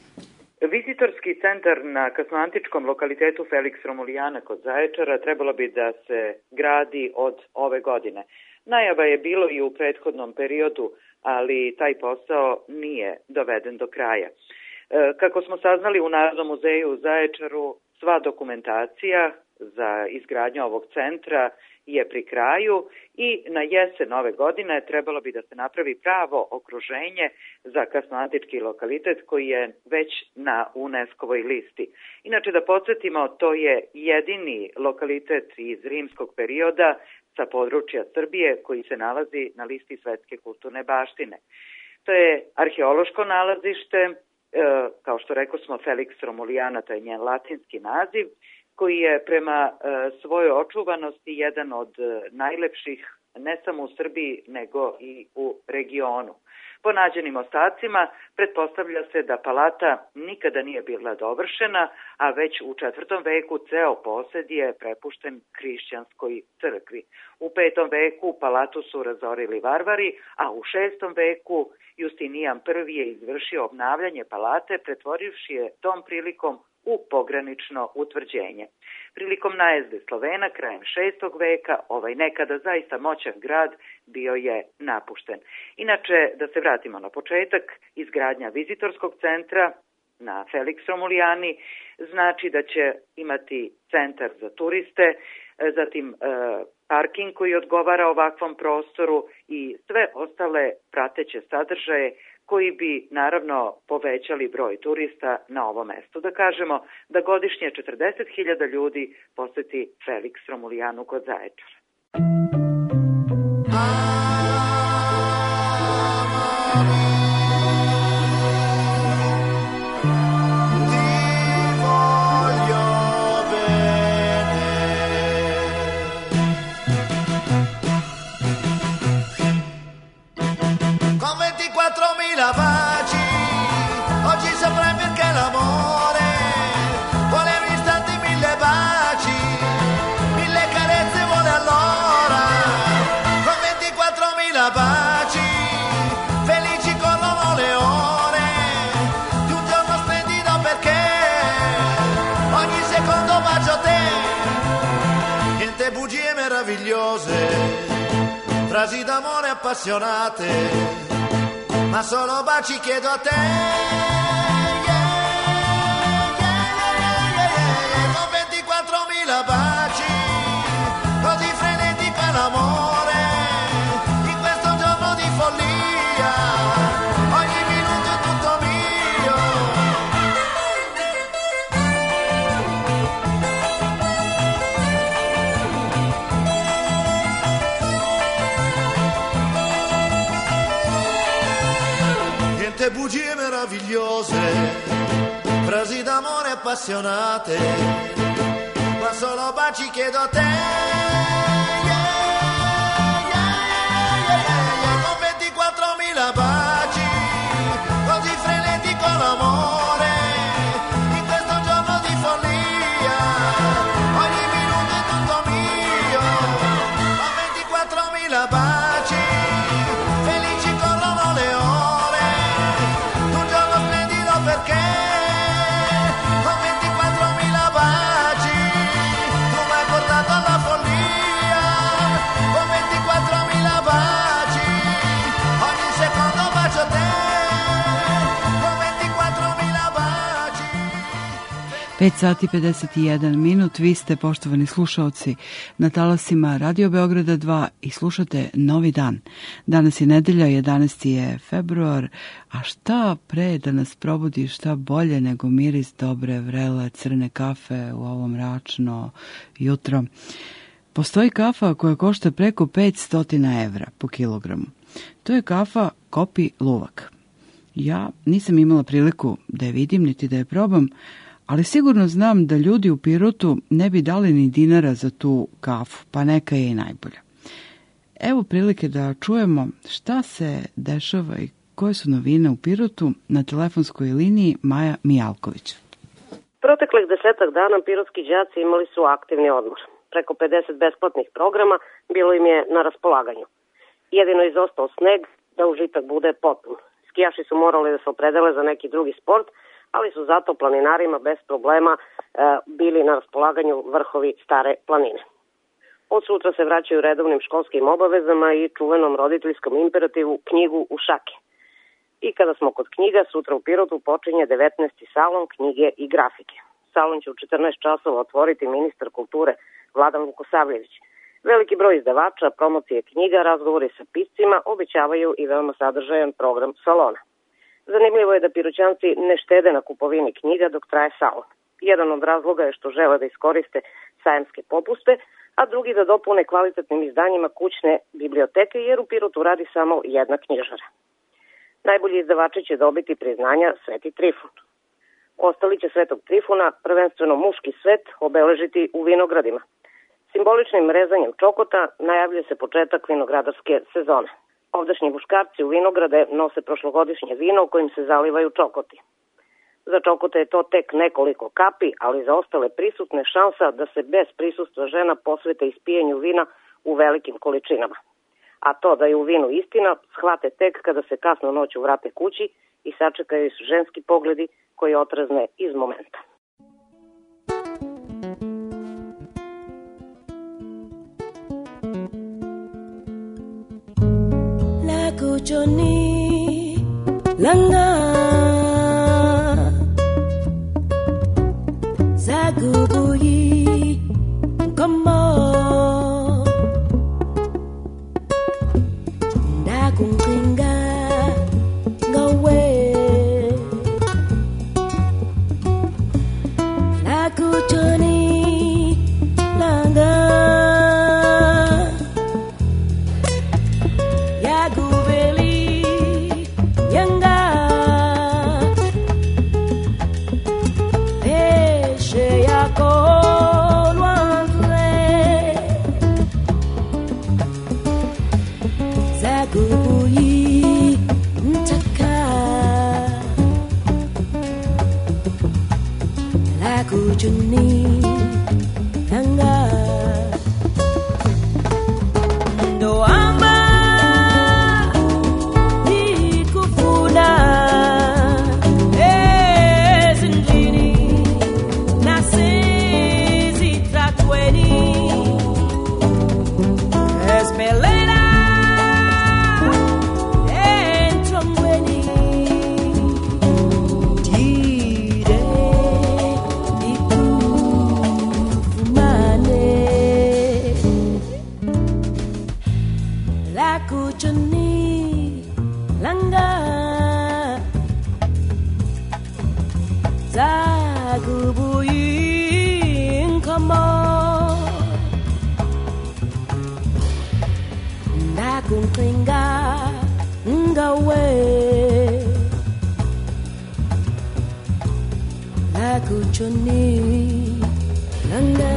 Vizitorski centar na kasnoantičkom lokalitetu Felix Romulijana kod Zaječara trebalo bi da se gradi od ove godine. Najava je bilo i u prethodnom periodu, ali taj posao nije doveden do kraja. Kako smo saznali u Narodnom muzeju u Zaječaru, sva dokumentacija za izgradnju ovog centra je pri kraju i na jesen ove godine trebalo bi da se napravi pravo okruženje za kasnoantički lokalitet koji je već na UNESCO-voj listi. Inače, da podsjetimo, to je jedini lokalitet iz rimskog perioda sa područja Srbije koji se nalazi na listi svetske kulturne baštine. To je arheološko nalazište, kao što rekao smo, Felix Romulijana, to je njen latinski naziv, koji je prema svojoj očuvanosti jedan od najlepših ne samo u Srbiji nego i u regionu. Po nađenim ostacima pretpostavlja se da palata nikada nije bila dovršena, a već u četvrtom veku ceo posed je prepušten hrišćanskoj crkvi. U petom veku palatu su razorili varvari, a u šestom veku Justinijan prvi je izvršio obnavljanje palate, pretvorivši je tom prilikom u pogranično utvrđenje. Prilikom najezde Slovena krajem šestog veka ovaj nekada zaista moćan grad bio je napušten. Inače, da se vratimo na početak, izgradnja vizitorskog centra na Felix Romulijani znači da će imati centar za turiste, zatim parking koji odgovara ovakvom prostoru i sve ostale prateće sadržaje koji bi naravno povećali broj turista na ovom mestu. Da kažemo da godišnje četrdeset hiljada ljudi poseti Felix Romulijanu kod Zaječara. Baci, oggi saprai perché l'amore vuole istanti mille baci, mille carezze vuole allora, con ventiquattromila baci, felici corrono le ore, di un giorno splendido perché ogni secondo bacio te, niente bugie meravigliose, frasi d'amore appassionate, ma solo baci chiedo a te, yeah, yeah, yeah, yeah, yeah. Con ventiquattromila baci, così frenetico è l'amore, in questo giorno di follia, ogni minuto è tutto mio. Bugie meravigliose, frasi d'amore appassionate, ma solo baci chiedo a te, yeah, yeah, yeah, yeah, yeah. Con ventiquattromila baci, così frenetico l'amore, in questo giorno di follia, ogni minuto è tutto mio, con ventiquattromila baci, felici corrono le ore, perché con ventiquattromila baci tu mi hai portato alla follia, con ventiquattromila baci ogni secondo pet sati pedeset jedan minut, vi ste, poštovani slušaoci, na talasima Radio Beograda dva i slušate Novi dan. Danas je nedelja, jedanaesti je februar, a šta pre da nas probudi, šta bolje nego miris dobre, vrele, crne kafe u ovo mračno jutro. Postoji kafa koja košta preko petsto evra po kilogramu. To je kafa Kopi Luvak. Ja nisam imala priliku da je vidim niti da je probam, ali sigurno znam da ljudi u Pirotu ne bi dali ni dinara za tu kafu, pa neka je i najbolja. Evo prilike da čujemo šta se dešava i koje su novine u Pirotu na telefonskoj liniji Maja Mijalković. Proteklih desetak dana pirotski đaci imali su aktivni odmor. Preko pedeset besplatnih programa bilo im je na raspolaganju. Jedino izostao sneg da užitak bude potpun. Skijaši su morali da se opredele za neki drugi sport, ali su zato planinarima bez problema e, bili na raspolaganju vrhovi Stare planine. Od sutra se vraćaju redovnim školskim obavezama i čuvenom roditeljskom imperativu knjigu u šake. I kada smo kod knjiga, sutra u Pirotu počinje devetnaesti salon knjige i grafike. Salon će u četrnaest časova otvoriti ministar kulture Vladan Vukosavljević. Veliki broj izdavača, promocije knjiga, razgovori sa piscima obećavaju i veoma sadržajan program salona. Zanimljivo je da Piroćanci ne štede na kupovini knjiga dok traje salon. Jedan od razloga je što žele da iskoriste sajamske popuste, a drugi da dopune kvalitetnim izdanjima kućne biblioteke, jer u Pirotu radi samo jedna knjižara. Najbolji izdavači će dobiti priznanja Sveti Trifun. Ostali će Svetog Trifuna, prvenstveno muški svet, obeležiti u vinogradima. Simboličnim rezanjem čokota najavljuje se početak vinogradarske sezone. Ovdašnji muškarci u vinograde nose prošlogodišnje vino kojim se zalivaju čokoti. Za čokote je to tek nekoliko kapi, ali za ostale prisutne šansa da se bez prisustva žena posvete ispijenju vina u velikim količinama. A to da je u vinu istina shvate tek kada se kasno noću vrate kući i sačekaju su ženski pogledi koji otrazne iz momenta. Johnny Langa Zagubuyi Komo Ndakunginga Ngawe Lagu Johnny Langa Johnny Langa Ndo amba Nikufuna Ezinjini Nasizi tratweni Espelera Entromweni Johnny Langa Zagubuyin Komo Ndakunkinga Ngawe Lagu Johnny Langa.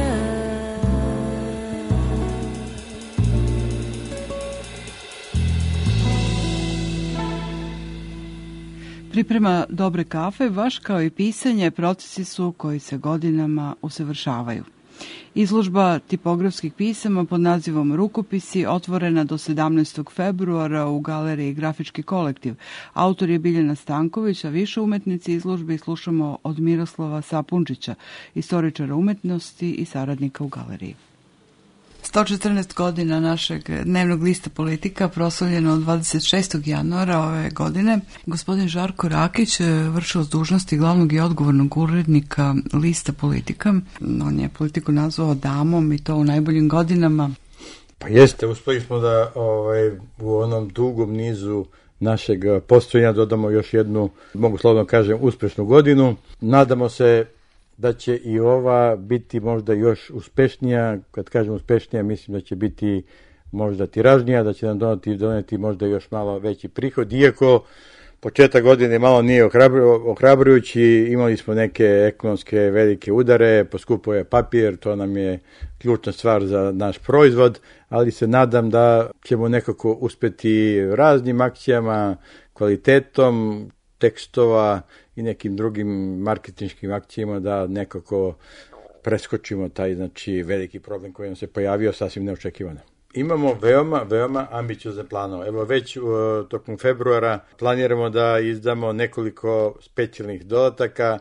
Priprema dobre kafe, baš kao i pisanje, procesi su koji se godinama usavršavaju. Izložba tipografskih pisama pod nazivom Rukopisi otvorena do sedamnaestog februara u galeriji Grafički kolektiv. Autor je Biljana Stanković, a više umetnici izložbe slušamo od Miroslava Sapunčića, istoričara umetnosti i saradnika u galeriji. sto četrnaest godina našeg dnevnog lista Politika, proslavljeno dvadeset šestog januara ove godine. Gospodin Žarko Rakić, vršilac dužnosti glavnog i odgovornog urednika lista Politika. On je Politiku nazvao damom i to u najboljim godinama. Pa jeste, uspeli smo da ovaj, u onom dugom nizu našeg postojanja dodamo još jednu, mogu slobodno kažem, uspešnu godinu. Nadamo se da će i ova biti možda još uspešnija. Kad kažem uspešnija, mislim da će biti možda tiražnija, da će nam doneti, doneti možda još malo veći prihod, iako početak godine malo nije ohrabrujući, imali smo neke ekonomske velike udare, poskupuje papir, to nam je ključna stvar za naš proizvod, ali se nadam da ćemo nekako uspeti raznim akcijama, kvalitetom tekstova i nekim drugim marketinškim akcijama da nekako preskočimo taj, znači, veliki problem koji nam se pojavio sasvim neočekivano. Imamo veoma, veoma ambiciozne planove. Evo već uh, tokom februara planiramo da izdamo nekoliko specijalnih dodataka.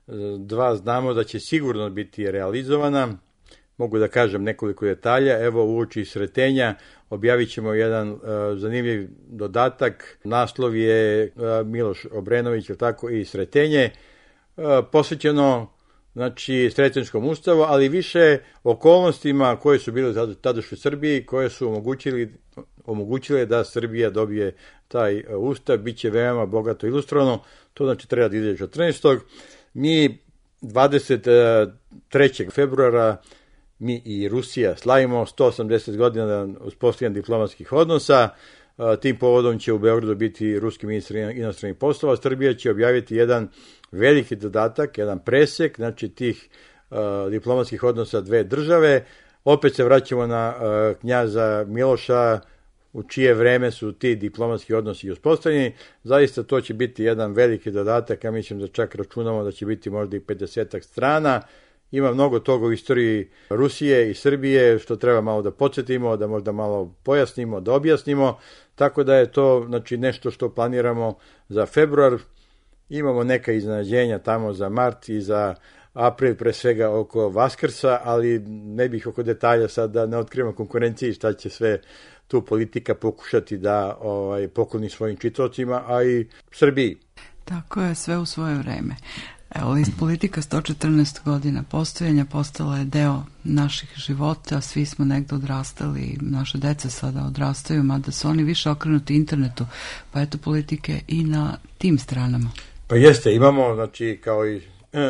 Dva znamo da će sigurno biti realizovana. Mogu da kažem nekoliko detalja. Evo uoči Sretenja objavit ćemo jedan uh, zanimljiv dodatak. Naslov je uh, Miloš Obrenović, tako i Sretenje, uh, posvećeno znači Sretenjskom ustavu, ali više okolnostima koje su bile tadašnjoj Srbiji, koje su omogućili, omogućile da Srbija dobije taj ustav, bit će veoma bogato ilustrovano, to znači treba da ide četrnaestog Mi dvadeset trećeg februara mi i Rusija slavimo sto osamdeset godina uspostavljanja diplomatskih odnosa. Tim povodom će u Beogradu biti ruski ministar inostranih poslova. Srbija će objaviti jedan veliki dodatak, jedan presek, znači tih uh, diplomatskih odnosa dve države. Opet se vraćamo na uh, knjaza Miloša, u čije vreme su ti diplomatski odnosi uspostavljeni. Zaista to će biti jedan veliki dodatak, ja mislim da čak računamo da će biti možda i pedesetak strana. Ima mnogo toga u istoriji Rusije i Srbije što treba malo da podsjetimo, da možda malo pojasnimo, da objasnimo, tako da je to, znači, nešto što planiramo za februar. Imamo neka iznenađenja tamo za mart i za april, pre svega oko Vaskrsa, ali ne bih oko detalja sad da ne otkrivamo konkurenciji šta će sve tu Politika pokušati da ovaj, pokloni svojim čitaocima, a i Srbiji. Tako je, sve u svoje vreme. Evo, list Politika, sto četrnaest godina postojanja, postala je deo naših života, svi smo negde odrastali, naše deca sada odrastaju, mada su oni više okrenuti internetu, pa eto Politike i na tim stranama. Pa jeste, imamo, znači, kao i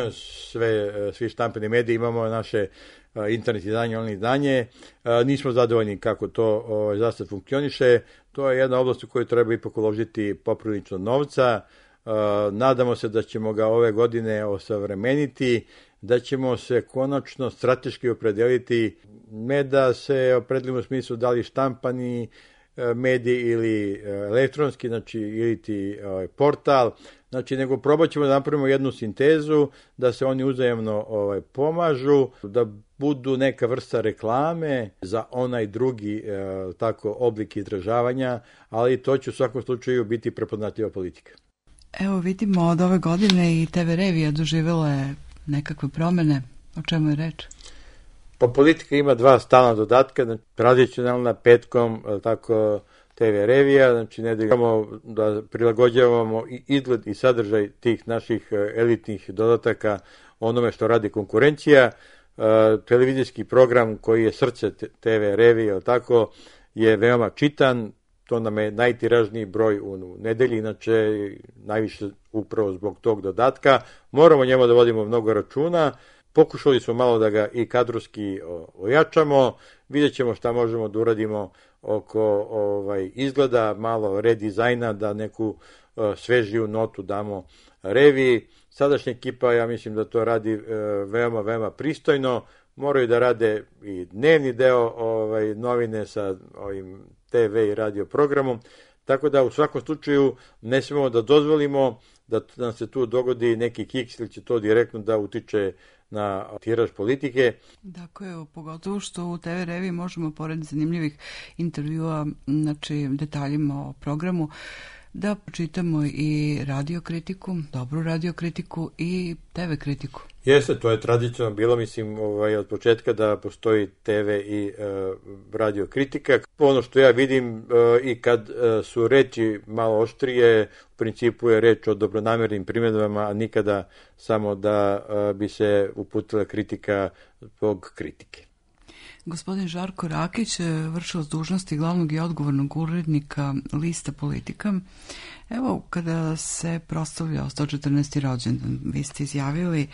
sve, svi štampani mediji, imamo naše internet izdanje, online izdanje, nismo zadovoljni kako to o, zastav funkcioniše, to je jedna oblast u kojoj treba ipak uložiti poprilično novca. Uh, nadamo se da ćemo ga ove godine osavremeniti, da ćemo se konačno strateški opredeliti, ne da se opredelimo u smislu da li štampani uh, mediji ili uh, elektronski, znači ili ti uh, portal, znači nego probat ćemo da napravimo jednu sintezu, da se oni uzajemno ovaj, pomažu, da budu neka vrsta reklame za onaj drugi uh, tako oblik izražavanja, ali to će u svakom slučaju biti prepoznatljiva politika. Evo vidimo od ove godine i te ve revija doživjela je nekakve promjene. O čemu je reč? Pa Politika ima dva stalna dodatka, znači tradicionalna petkom, tako te ve revija, znači nedeljamo da prilagođavamo i izgled i sadržaj tih naših elitnih dodataka onome što radi konkurencija. Televizijski program koji je srce te ve revije, tako je veoma čitan. To nam je najtiražniji broj u nedelji, inače najviše upravo zbog tog dodatka. Moramo njemu da vodimo mnogo računa. Pokušali smo malo da ga i kadrovski ojačamo. Vidjet ćemo šta možemo da uradimo oko ovaj, izgleda, malo redizajna, da neku uh, svežiju notu damo reviji. Sadašnja ekipa, ja mislim da to radi uh, veoma, veoma pristojno. Moraju da rade i dnevni deo ovaj, novine sa ovim te ve i radio programom, tako da u svakom slučaju ne smemo da dozvolimo da nam se tu dogodi neki kiks ili će to direktno da utiče na tiraž Politike. Dakle, pogotovo što u te ve reviji možemo pored zanimljivih intervjua, znači detaljima o programu, da počitamo i radiokritiku, dobru radiokritiku i te ve kritiku. Jeste, to je tradicionalno bilo, mislim, ovaj, od početka da postoji te ve i uh, radio kritika. Ono što ja vidim uh, i kad uh, su reči malo oštrije, u principu je reč o dobronamernim primjedbama, a nikada samo da uh, bi se uputila kritika zbog kritike. Gospodin Žarko Rakić, vršilac dužnosti glavnog i odgovornog urednika Lista Politika. Evo, kada se proslavljao sto četrnaesti rođendan, vi ste izjavili,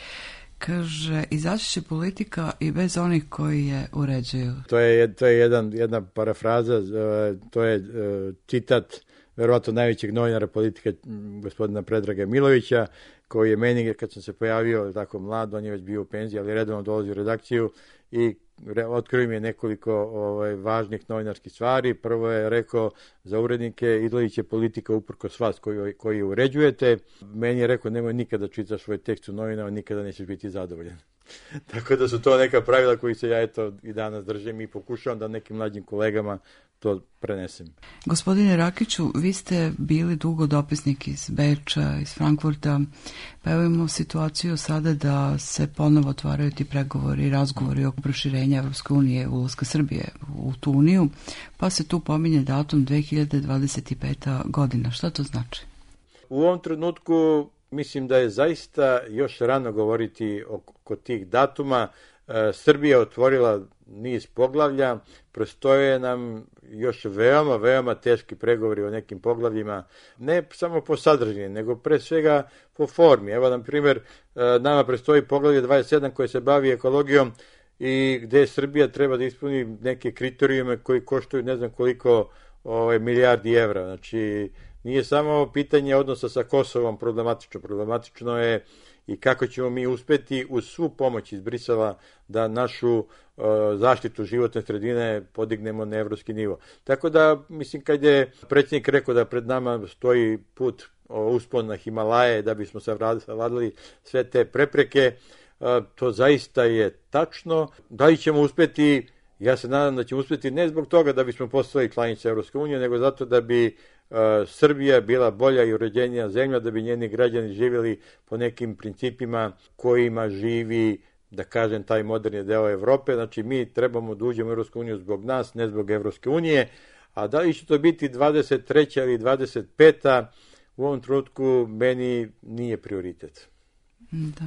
kaže, izaći će politika i bez onih koji je uređuju. To je, to je jedan, jedna parafraza, to je citat verovatno najvećeg novinara politike gospodina Predraga Milovića, koji je meni, kad sam se pojavio tako mlad, on je već bio u penziji, ali redovno dolazi u redakciju i otkrio mi je nekoliko ovaj, važnih novinarskih stvari. Prvo je rekao za urednike, izgledit će politika uprkos vas koji, koji uređujete. Meni je rekao, nemoj nikada čitaš svoj tekst u novinama, nikada nećeš biti zadovoljan. Tako da su to neka pravila koji se ja eto i danas držim i pokušavam da nekim mlađim kolegama to prenesem. Gospodine Rakiću, vi ste bili dugo dopisnik iz Beča, iz Frankfurta, pa evo imamo situaciju sada da se ponovo otvaraju ti pregovori i razgovori oko proširenja Evropske unije, ulaska Srbije u tu uniju, pa se tu pominje datum dve hiljade dvadeset peta godina. Šta to znači? U ovom trenutku mislim da je zaista još rano govoriti oko tih datuma. Srbija otvorila niz poglavlja, prestoje nam još veoma, veoma teški pregovori o nekim poglavljima, ne samo po sadržini, nego pre svega po formi. Evo, na primjer, nama prestoji poglavlje dvadeset sedam koje se bavi ekologijom i gde Srbija treba da ispuni neke kriterijume koji koštaju ne znam koliko ovaj, milijardi evra. Znači, nije samo pitanje odnosa sa Kosovom problematično. Problematično je i kako ćemo mi uspeti uz svu pomoć iz Brisela da našu uh, zaštitu životne sredine podignemo na evropski nivo. Tako da, mislim, kad je predsjednik rekao da pred nama stoji put uh, uspon na Himalaje da bismo savladali sve te prepreke, uh, to zaista je tačno. Da li ćemo uspeti? Ja se nadam da ćemo uspeti ne zbog toga da bismo postali članica Evropske unije, nego zato da bi Srbija bila bolja i uređenija zemlja, da bi njeni građani živjeli po nekim principima kojima živi, da kažem, taj moderni deo Evrope. Znači, mi trebamo da uđemo u Evropsku uniju zbog nas, ne zbog Evropske unije. A da li će to biti dvadeset treća ili dvadeset peta u ovom trenutku meni nije prioritet. Da.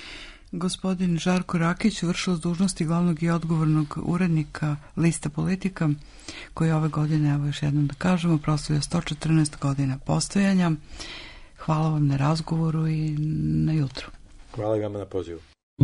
Gospodin Žarko Rakić, vršilac dužnosti glavnog i odgovornog urednika Lista Politika, koji ove godine, evo još jednom da kažemo, proslavlja sto četrnaest godina postojanja. Hvala vam na razgovoru i na jutru. Hvala vam na pozivu.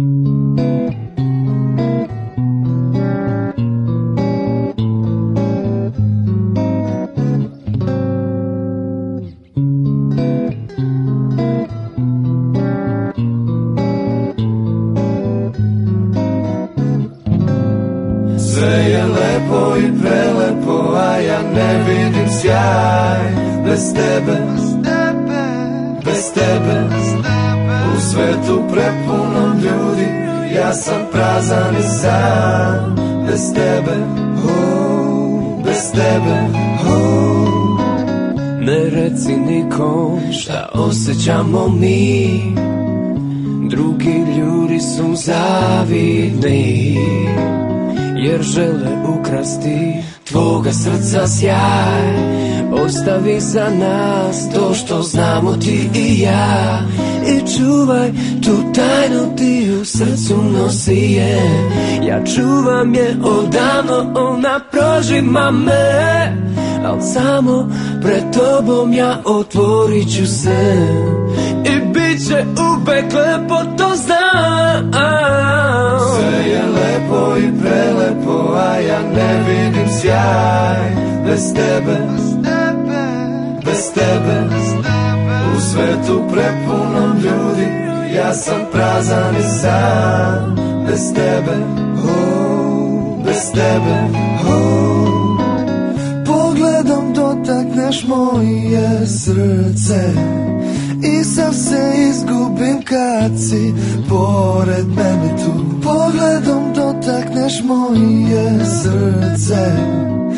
Sjaj, bez tebe, bez tebe, u svetu prepunom ljudi, ja sam prazan i sam, bez tebe, oh, bez tebe, oh. Ne reci nikom šta osjećamo mi, drugi ljudi su zavidni, jer žele ukrasti tvoga srca sjaj. Ostavi za nas to što znamo ti i ja, i čuvaj tu tajnu, ti u srcu nosi je. Ja čuvam je odavno, ona prožima me, al samo pred tobom ja otvorit ću se i bit će uvek lepo, to znam. Sve je lepo i prelepo, a ja ne vidim sjaj bez tebe, bez tebe, u svetu prepunom ljudi, ja sam prazan i sam, bez tebe, oh, bez tebe, oh. Pogledom dotakneš moje srce i sam se izgubim kad si pored mene tu. Pogledom dotakneš moje srce i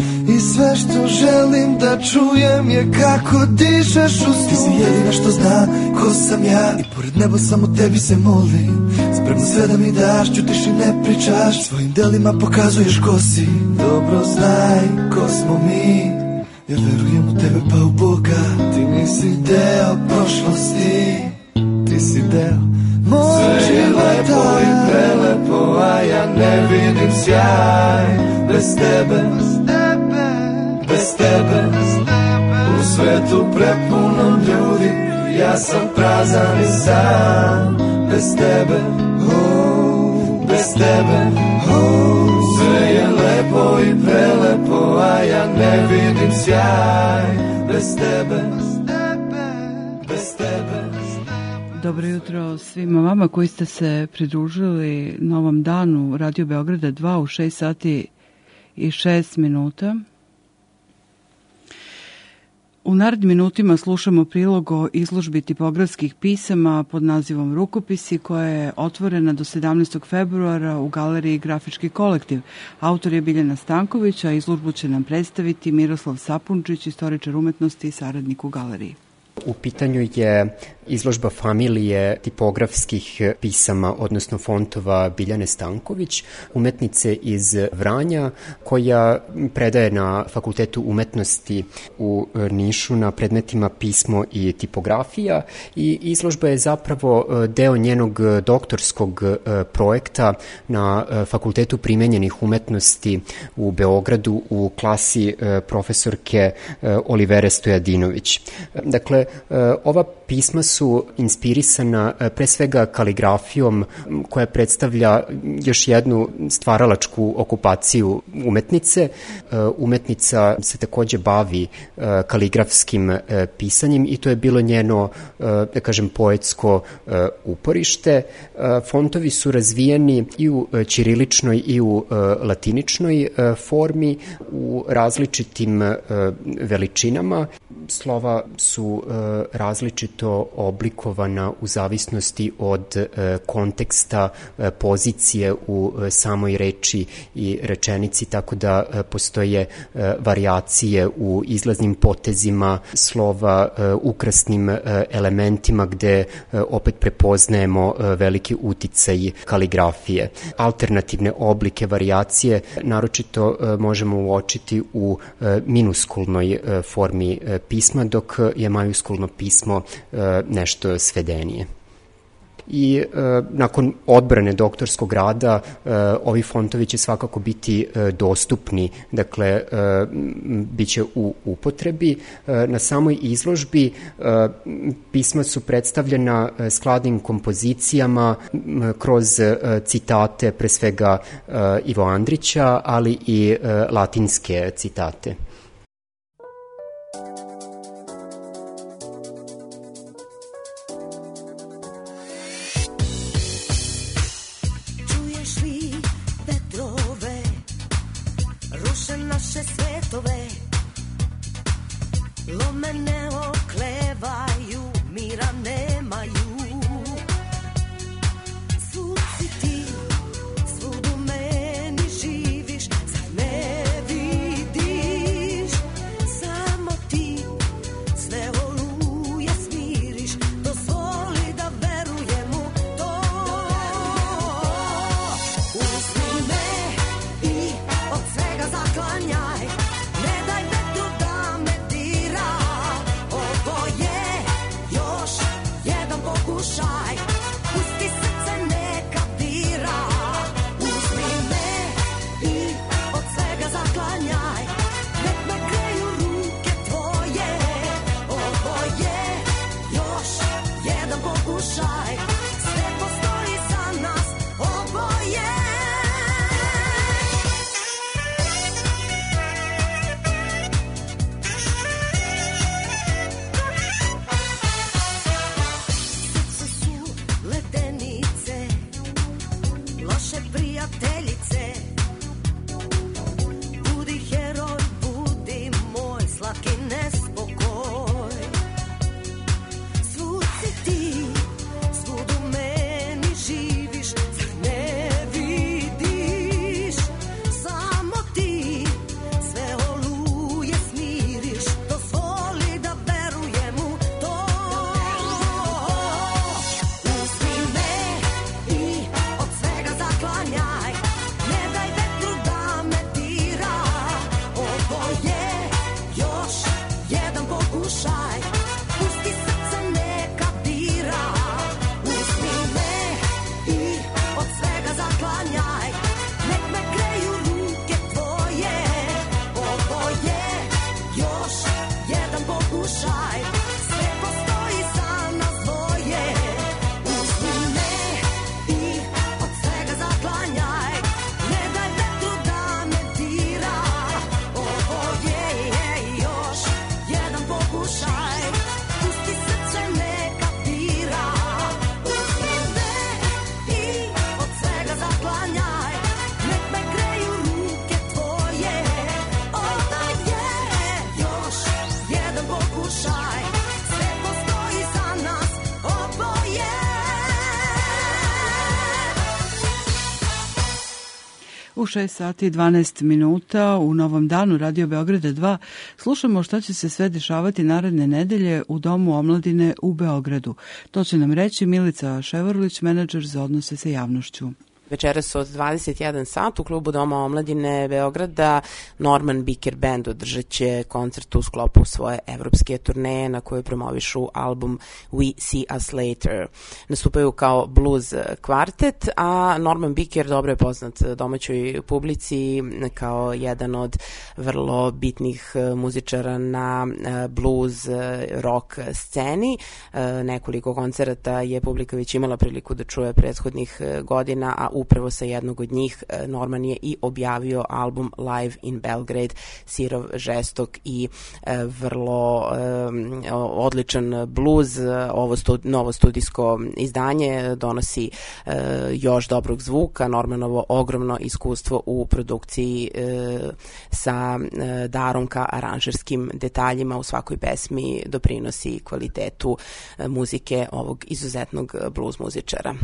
sve što želim da čujem je kako dišeš u snu. Ti si jedina što zna ko sam ja i pored nebo samo tebi se molim. Spremno sve da mi daš, ćutiš i ne pričaš, svojim delima pokazuješ ko si. Dobro znaj ko smo mi, ja verujem u tebe pa u Boga. Ti nisi deo prošlosti, ti si deo moj života. Sve je lepo i prelepo, a ja ne vidim sjaj bez tebe, bez tebe. U svetu prepunom ljudi, ja sam prazan i sam. Bez tebe, oh, bez tebe, oh. Sve je lepo i prelepo, a ja ne vidim sjaj bez tebe, bez tebe. Dobro jutro svima vama koji ste se pridružili Novom danu Radio Beograda dva u šest sati i šest minuta. U narednim minutima slušamo prilog o izložbi tipografskih pisama pod nazivom Rukopisi, koja je otvorena do sedamnaestog februara u galeriji Grafički kolektiv. Autor je Biljana Stanković, a izložbu će nam predstaviti Miroslav Sapunčić, istoričar umetnosti i saradnik u galeriji. U pitanju je izložba familije tipografskih pisama, odnosno fontova Biljane Stanković, umetnice iz Vranja, koja predaje na Fakultetu umetnosti u Nišu na predmetima pismo i tipografija, i izložba je zapravo deo njenog doktorskog projekta na Fakultetu primenjenih umetnosti u Beogradu u klasi profesorke Olivere Stojadinović. Dakle, ova pisma su inspirisana pre svega kaligrafijom, koja predstavlja još jednu stvaralačku okupaciju umetnice. Umetnica se takođe bavi kaligrafskim pisanjem i to je bilo njeno, da kažem, poetsko uporište. Fontovi su razvijeni i u ćiriličnoj i u latiničnoj formi, u različitim veličinama. Slova su različito oblikovana u zavisnosti od konteksta, pozicije u samoj reči i rečenici, tako da postoje varijacije u izlaznim potezima slova, ukrasnim elementima, gde opet prepoznajemo veliki uticaj kaligrafije. Alternativne oblike varijacije naročito možemo uočiti u minuskulnoj formi pisma, dok je majuskulno pismo nešto svedenije. I e, nakon odbrane doktorskog rada e, ovi fontovi će svakako biti e, dostupni, dakle e, bit će u upotrebi. E, na samoj izložbi e, pisma su predstavljena e, skladnim kompozicijama m, kroz e, citate pre svega e, Ivo Andrića, ali i e, latinske citate. Svud si ti, svud U šest sati i dvanaest minuta u Novom danu Radio Beograda dva slušamo šta će se sve dešavati naredne nedelje u Domu omladine u Beogradu. To će nam reći Milica Ševarlić, menadžer za odnose sa javnošću. Večeras od dvadeset jedan sat u klubu Doma omladine Beograda Norman Biker Band održat će koncert u sklopu svoje evropske turneje na kojoj promovišu album We See Us Later. Nastupaju kao blues kvartet, a Norman Biker dobro je poznat domaćoj publici kao jedan od vrlo bitnih muzičara na blues rock sceni. Nekoliko koncerata je publika već imala priliku da čuje prethodnih godina, a upravo sa jednog od njih Norman je i objavio album Live in Belgrade, sirov, žestok i e, vrlo e, odličan blues. Ovo studi, novo studijsko izdanje donosi e, još dobrog zvuka. Normanovo ogromno iskustvo u produkciji e, sa e, darom ka aranžerskim detaljima u svakoj pesmi doprinosi kvalitetu e, muzike ovog izuzetnog blues muzičara.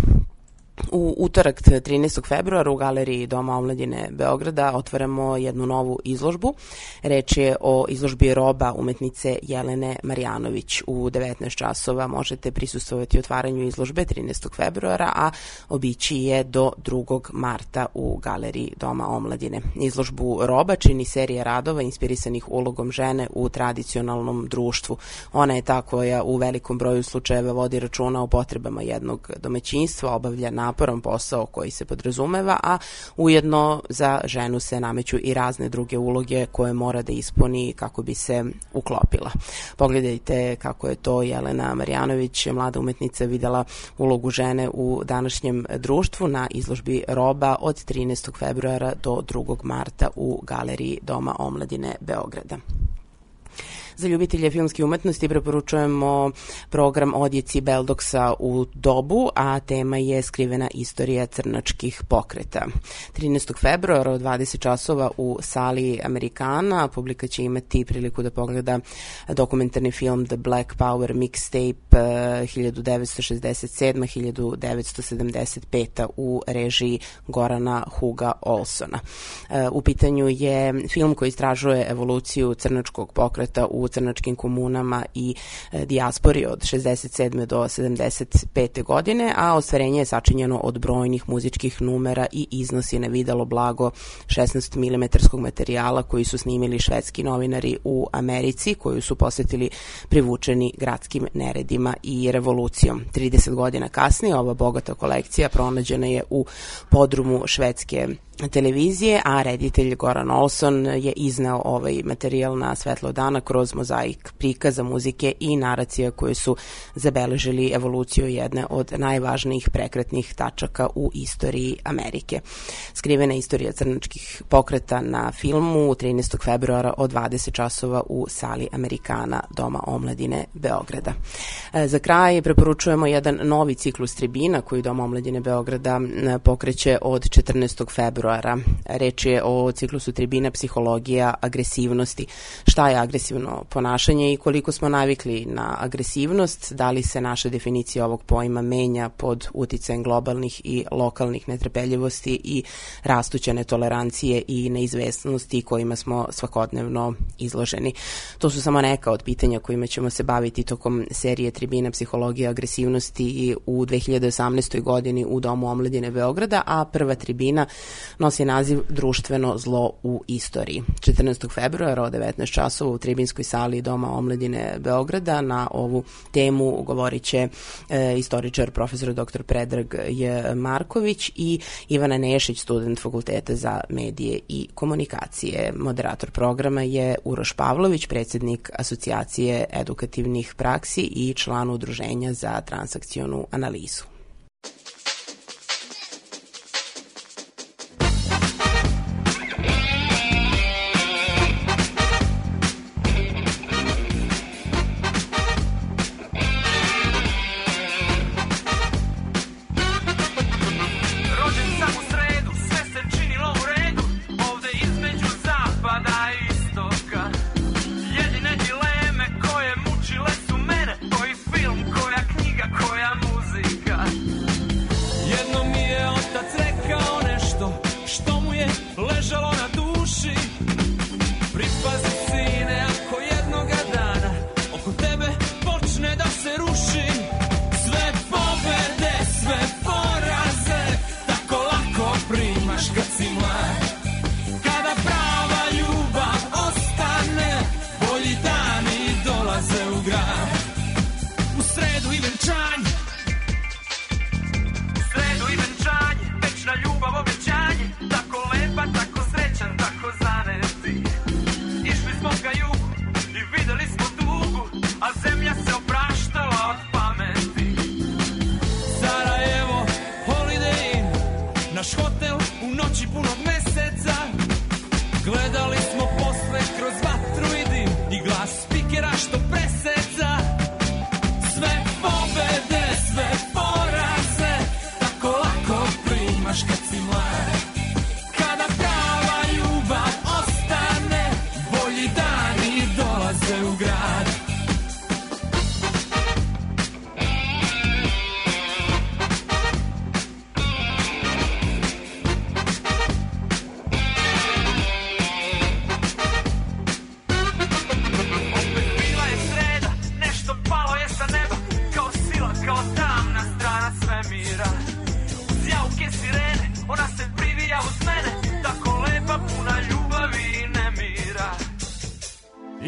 U utorak trinaestog februara u Galeriji Doma omladine Beograda otvaramo jednu novu izložbu. Reč je o izložbi roba umetnice Jelene Marjanović. U devetnaest časova možete prisustvovati otvaranju izložbe trinaestog februara, a obići je do drugog marta u Galeriji Doma omladine. Izložbu roba čini serija radova inspirisanih ulogom žene u tradicionalnom društvu. Ona je ta koja u velikom broju slučajeva vodi računa o potrebama jednog domaćinstva, obavlja naporan posao koji se podrazumeva, a ujedno za ženu se nameću i razne druge uloge koje mora da ispuni kako bi se uklopila. Pogledajte kako je to Jelena Marjanović, mlada umetnica, videla ulogu žene u današnjem društvu na izložbi roba od trinaestog februara do drugog marta u Galeriji Doma omladine Beograda. Za ljubitelje filmske umetnosti preporučujemo program Odjeci Beldoksa u dobu, a tema je skrivena istorija crnačkih pokreta. trinaestog februara od dvadeset časova u sali Amerikana publika će imati priliku da pogleda dokumentarni film The Black Power Mixtape hiljadu devetsto šezdeset sedma do hiljadu devetsto sedamdeset peta u režiji Gorana Huga Olsona. U pitanju je film koji istražuje evoluciju crnačkog pokreta u crnačkim komunama i e, dijaspori od šezdeset sedme do sedamdeset pete godine, a ostvarenje je sačinjeno od brojnih muzičkih numera i iznosi na videlo blago šesnaest milimetarskog materijala koji su snimili švedski novinari u Americi, koju su posetili privučeni gradskim neredima i revolucijom. trideset godina kasnije ova bogata kolekcija pronađena je u podrumu švedske televizije, a reditelj Goran Olson je izneo ovaj materijal na svetlo dana kroz mozaik prikaza, muzike i naracija koje su zabeležili evoluciju jedne od najvažnijih prekretnih tačaka u istoriji Amerike. Skrivena istorija crnačkih pokreta na filmu trinaestog februara od dvadeset časova u sali Amerikana Doma omladine Beograda. Za kraj preporučujemo jedan novi ciklus tribina koji Dom omladine Beograda pokreće od četrnaestog februara. Reč je o ciklusu tribina Psihologija agresivnosti. Šta je agresivno ponašanje i koliko smo navikli na agresivnost, da li se naša definicija ovog pojma menja pod uticajem globalnih i lokalnih netrpeljivosti i rastuće netolerancije i neizvesnosti kojima smo svakodnevno izloženi. To su samo neka od pitanja kojima ćemo se baviti tokom serije tribina Psihologija agresivnosti u dve hiljade osamnaestoj godini u Domu omladine Beograda, a prva tribina nosi naziv Društveno zlo u istoriji. četrnaestog februara od devetnaest časova u tribinskoj sali Doma omladine Beograda na ovu temu govorit će e, istoričar profesor doktor Predrag J. Marković i Ivana Nešić, student Fakulteta za medije i komunikacije. Moderator programa je Uroš Pavlović, predsjednik Asocijacije edukativnih praksi i član Udruženja za transakcionu analizu. Jedine dileme koje mučile su mene, koji film, koja knjiga, koja muzika.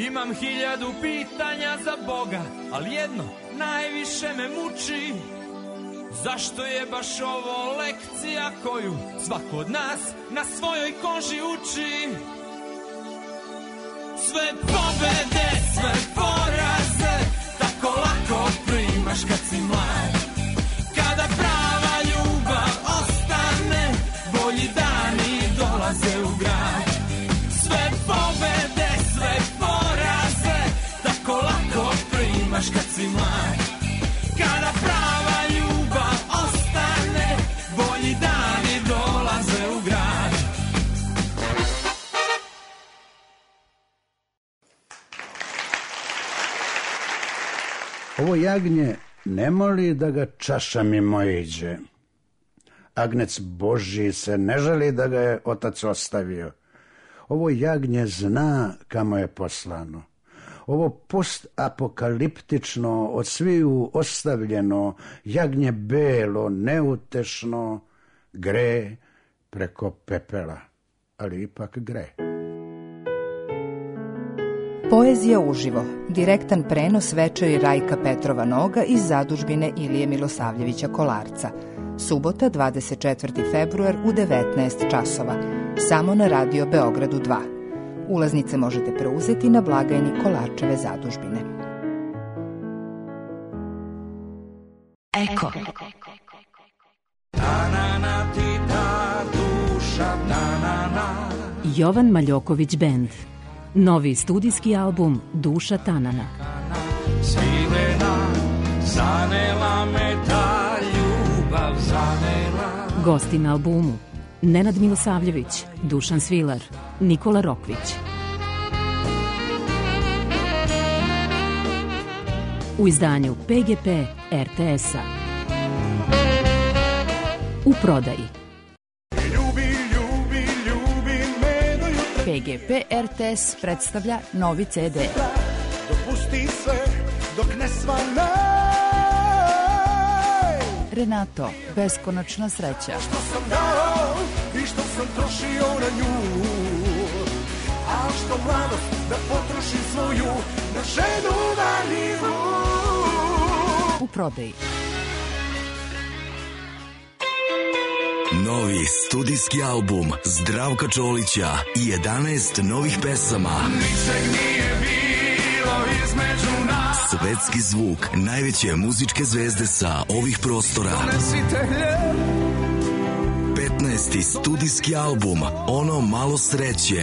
Imam hiljadu pitanja za Boga, ali jedno najviše me muči. Zašto je baš ovo lekcija koju svako od nas na svojoj koži uči? Sve pobede, sve poraze, tako lako primaš kad si mlad. Kada prava ljubav ostane, bolji dani dolaze u grad. Sve pobede, sve poraze, tako lako primaš kad si mlad. Kada prava ljubav ostane, bolji dani dolaze u grad. Ovo jagnje ne moli da ga čaša mimo iđe. Agnec Božji se ne žali da ga je otac ostavio. Ovo jagnje zna kamo je poslano. Ovo postapokaliptično, od sviju ostavljeno, jagnje belo, neutešno, gre preko pepela, ali ipak gre. Poezija uživo, direktan prenos večeri Rajka Petrova Noga iz zadužbine Ilije Milosavljevića Kolarca. Subota, dvadeset četvrti februar u devetnaest časova, samo na Radio Beogradu dva. Ulaznice možete preuzeti na blagajni Kolarčeve zadužbine. Eko. Jovan Maljoković Band. Novi studijski album Duša Tanana. Svilena, zanela me ta ljubav, zanela. Gosti na albumu Nenad Milosavljević, Dušan Svilar, Nikola Rokvić. U izdanju P G P R T S-a. U prodaji. P G P R T S predstavlja novi C D. Dopusti sve dok ne svane. Renato, beskonačna sreća. Što sam dao i što sam trošio na nju, a što mladost da potrošim svoju na ženu vanilju. U prodaji. Novi studijski album Zdravka Čolića i jedanaest novih pesama. Ničeg nije bilo između nas. Svetski zvuk najveće muzičke zvezde sa ovih prostora. petnaesti studijski album Ono malo sreće.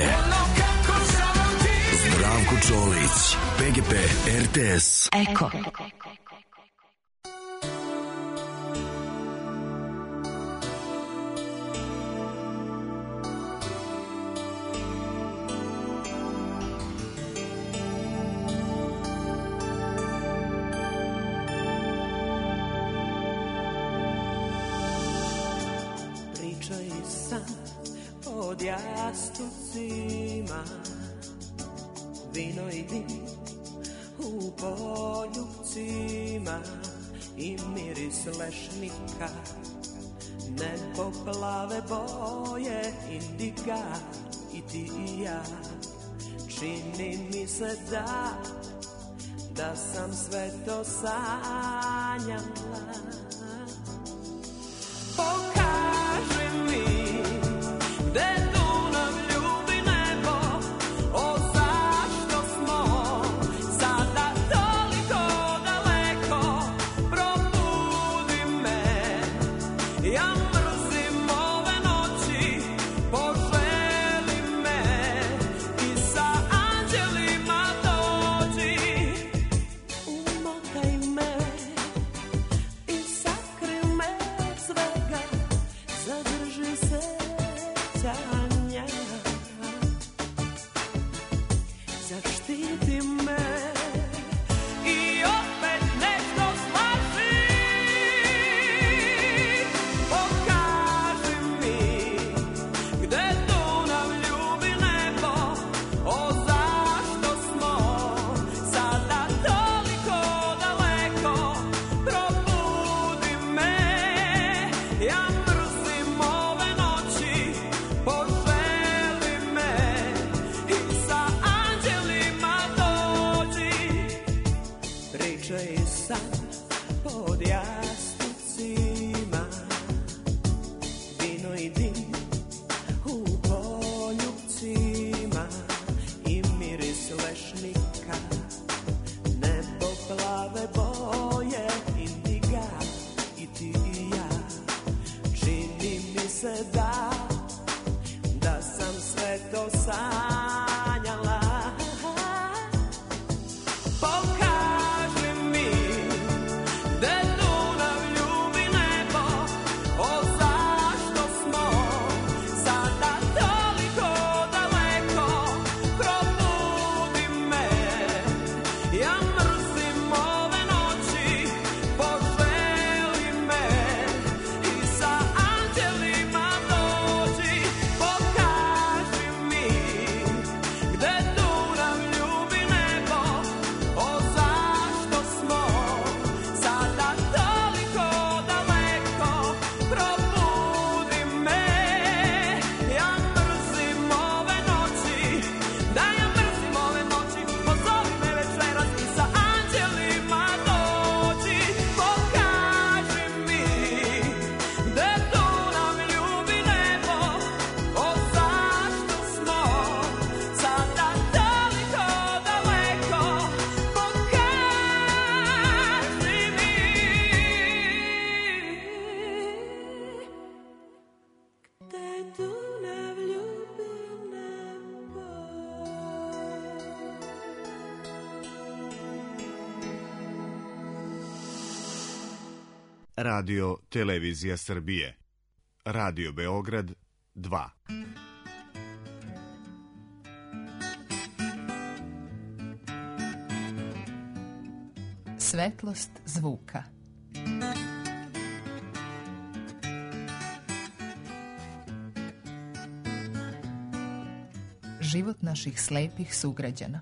Zdravko Čolić, P G P R T S. Eko. Pod jastucima, vino i dim u poljupcima i miris lešnika, nebo plave boje indiga i ti i ja. Čini mi se da, da sam sve to sanjala. Pokaži mi gde Dunav ljubi nebo, o zašto smo sada toliko daleko, probudi me, ja mrzim ove noći, poželi me i sa anđelima dođi, umotaj me i sakri me svega. pod jasticima, vino i dim u poljupcima i miris lešnika, nebo plave boje, indiga i ti i ja. Čini mi se da, da sam sve to sanjala. Pokaži mi da Dunav ljubi nebo, o zašto smo sada toliko daleko, probudi me, ja mrzim ove noći, poželi me i sa anđelima dođi. Pokaži mi gde Dunav ljubi nebo, o zašto smo sada toliko daleko, probudi me, ja mrzim ove noći, da ja mrzim ove noći, pozovi me večeras i sa anđelima dođi. Pokaži mi gde Dunav ljubi nebo, o zašto smo sada toliko daleko, pokaži mi gde Dunav ljubi nebo. Radio Televizija Srbije. Radio Beograd dva. Svetlost zvuka. Život naših slepih sugrađana.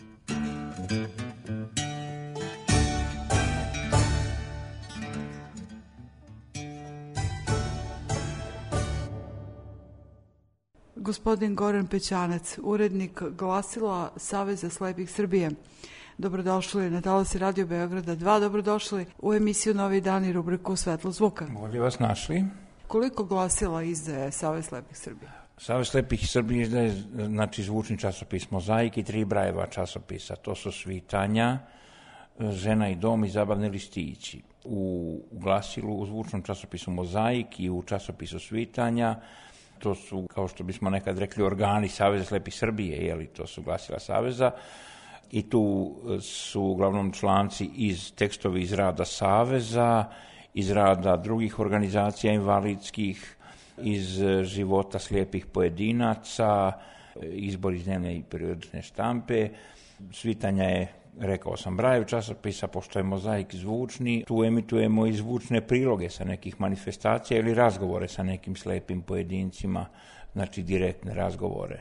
Gospodin Goran Pećanac, urednik glasila Saveza slepih Srbije. Dobrodošli na talasi Radio Beograda dva, dobrodošli u emisiju Novi dan i rubriku Svetlo zvuka. Bolje vas našli. Koliko glasila izdaje Savez slepih Srbije? Savez slepih Srbije izdaje, znači, zvučni časopis Mozaik i tri Brajeva časopisa. To su Svitanja, Žena i dom i Zabavni listići. U glasilu, u zvučnom časopisu Mozaik i u časopisu Svitanja, to su, kao što bismo nekad rekli, organi Saveza slepih Srbije, jeli, to su glasila Saveza, i tu su uglavnom članci iz tekstovi iz rada Saveza, iz rada drugih organizacija invalidskih, iz života slijepih pojedinaca, izbor iz dnevne i periodične štampe. Svitanja je, rekao sam, Brajev časopisa, pošto je Mozaik zvučni, tu emitujemo i zvučne priloge sa nekih manifestacija ili razgovore sa nekim slepim pojedincima, znači direktne razgovore.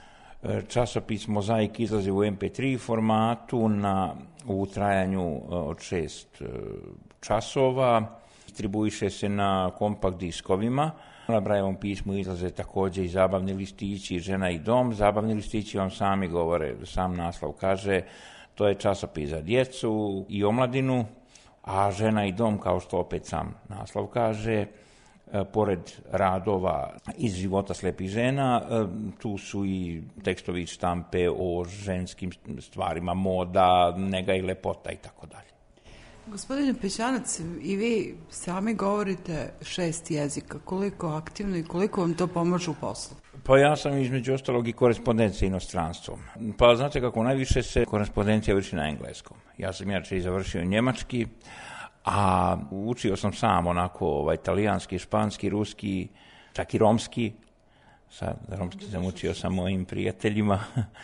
Časopis Mozaik izlazi u em pe tri formatu na, u trajanju od šest časova, distribuiše se na kompakt diskovima. Na Brajevom pismu izlaze također i Zabavni listići, Žena i dom. Zabavni listići vam sami govore, sam naslov kaže, to je časopis za djecu i omladinu, a Žena i dom, kao što opet sam naslov kaže, pored radova iz života slepih žena, tu su i tekstovi iz štampe o ženskim stvarima, moda, nega i lepota i tako dalje. Gospodine Pećanac, i vi sami govorite šest jezika. Koliko aktivno i koliko vam to pomaže u poslu? Pa ja sam između ostalog i korespondencija inostranstvom. Pa znate kako, najviše se korespondencija vrši na engleskom. Ja sam inače i završio njemački, a učio sam sam onako ovaj, italijanski, španski, ruski, čak i romski. Sad, romski sam učio sa mojim prijateljima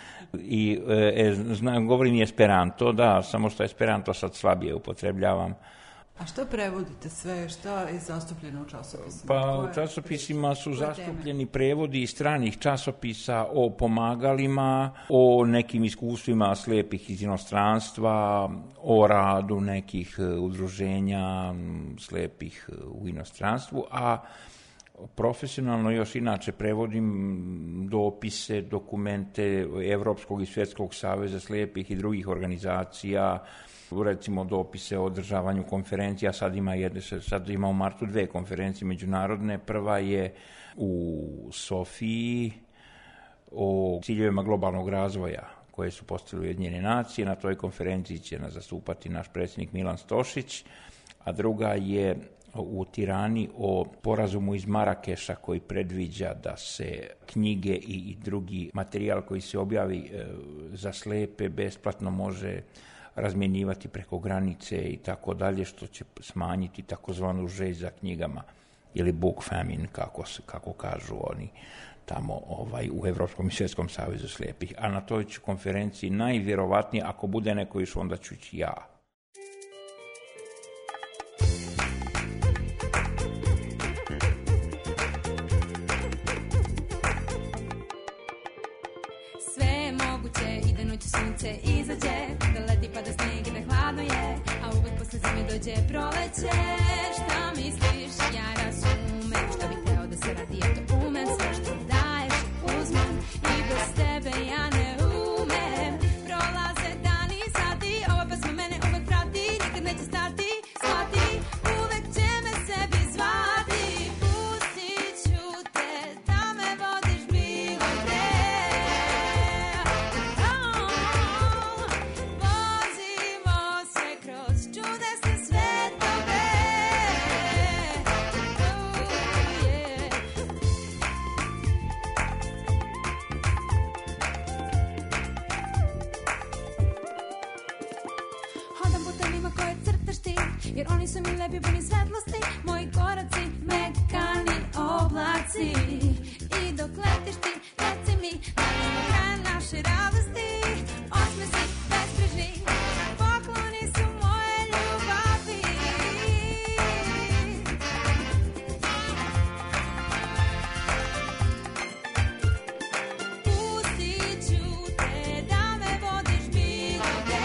i e, znam, govorim i esperanto, da, samo što esperanto sad slabije upotrebljavam. A što prevodite sve, šta je zastupljeno u časopisima? Pa u časopisima su zastupljeni prevodi iz stranih časopisa o pomagalima, o nekim iskustvima slijepih iz inostranstva, o radu nekih udruženja slijepih u inostranstvu, a Profesionalno još inače prevodim dopise, dokumente Evropskog i Svjetskog saveza slijepih i drugih organizacija, recimo dopise o održavanju konferencija, sad ima, jedne, sad ima u martu dve konferencije međunarodne, prva je u Sofiji o ciljevima globalnog razvoja koje su postavili Ujedinjene nacije, na toj konferenciji će nas zastupati naš predsjednik Milan Stošić, a druga je u Tirani o porazumu iz Marakeša koji predviđa da se knjige i drugi materijal koji se objavi za slepe besplatno može razmjenjivati preko granice i tako dalje, što će smanjiti takozvanu žeđ za knjigama ili book famine, kako, kako kažu oni tamo ovaj, u Evropskom i Svjetskom savezu slijepih. A na toj ću konferenciji najvjerovatnije, ako bude neko išao, onda ću ići ja. Sunce izađe, da leti pa da snijeg i da hladno je, a uvek posle zime dođe proleće. Šta misliš, ja razumem, što bih teo da se radi, ja to umem, sve što daješ uzmem i bez tebe ja ne umem. Prolaze dani i sati, ova pesma mene uvek prati, nikad neće stati, shvati, uvek će me sebi zvati. Pustit ću te da me vodiš bilo gde. Jer oni su mi lepi puni svetlosti, moji koraci mekani oblaci. I dok letiš ti, reci mi, da li smo kraj naše radosti. Osmesi, bezbrižni, pokloni su moje ljubavi. Pustit ću te da me vodiš bilo gde.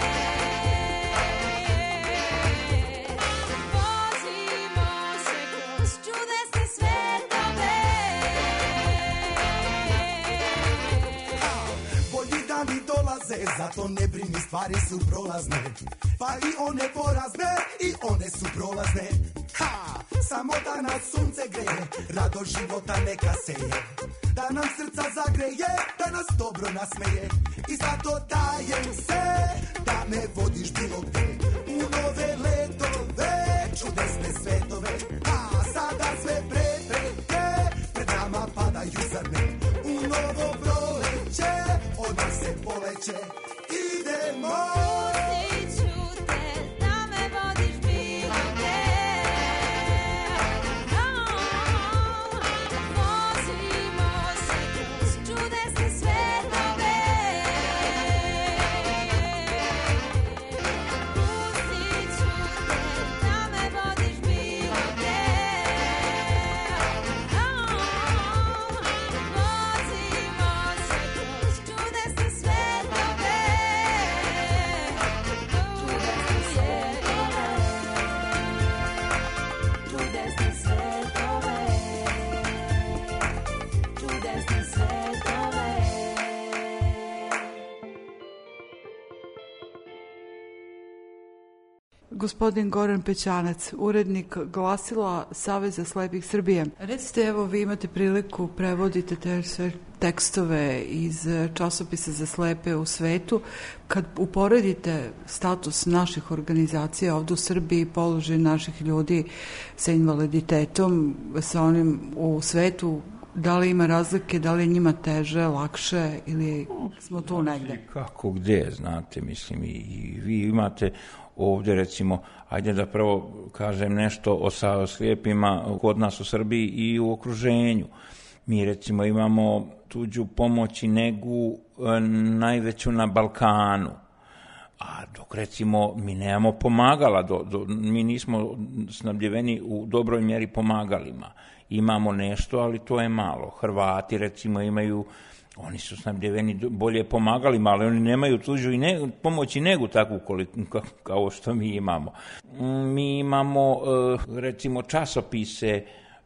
Zato ne brini, stvari su prolazne, pa i one porazne, i one su prolazne. Ha! Samo da nas sunce greje, rado života neka seje, da nam srca zagreje, da nas dobro nasmeje. I zato dajem se, da me vodiš bilo gde, u nove letove, čudesne svetove. Ha! Sada sve prepreke pred nama padaju, zar ne? U novo proleće, od nas se poleće. Idemo! Pustit ću te da me vodiš bilo gde. Vozimo se kroz čudesne svetove. Pustit ću te da me vodiš bilo gde. Vozimo se kroz čudesne svetove. Gospodin Goran Pećanac, urednik glasila Saveza slepih Srbije. Recite, evo, vi imate priliku, prevodite te sve tekstove iz časopisa za slepe u svetu. Kad uporedite status naših organizacija ovdje u Srbiji, položaj naših ljudi sa invaliditetom, sa onim u svetu, da li ima razlike, da li je njima teže, lakše ili smo tu negde? Kako gde, znate, mislim, i, i vi imate ovdje, recimo, ajde da prvo kažem nešto o slijepima kod nas u Srbiji i u okruženju. Mi, recimo, imamo tuđu pomoć i negu najveću na Balkanu. A dok, recimo, mi nemamo pomagala, do, do, mi nismo snabdjeveni u dobroj mjeri pomagalima. Imamo nešto, ali to je malo. Hrvati, recimo, imaju, oni su snabdjeveni bolje pomagalima, ali oni nemaju tuđu i ne, pomoć i negu takvu koliko, kao što mi imamo. Mi imamo, recimo, časopise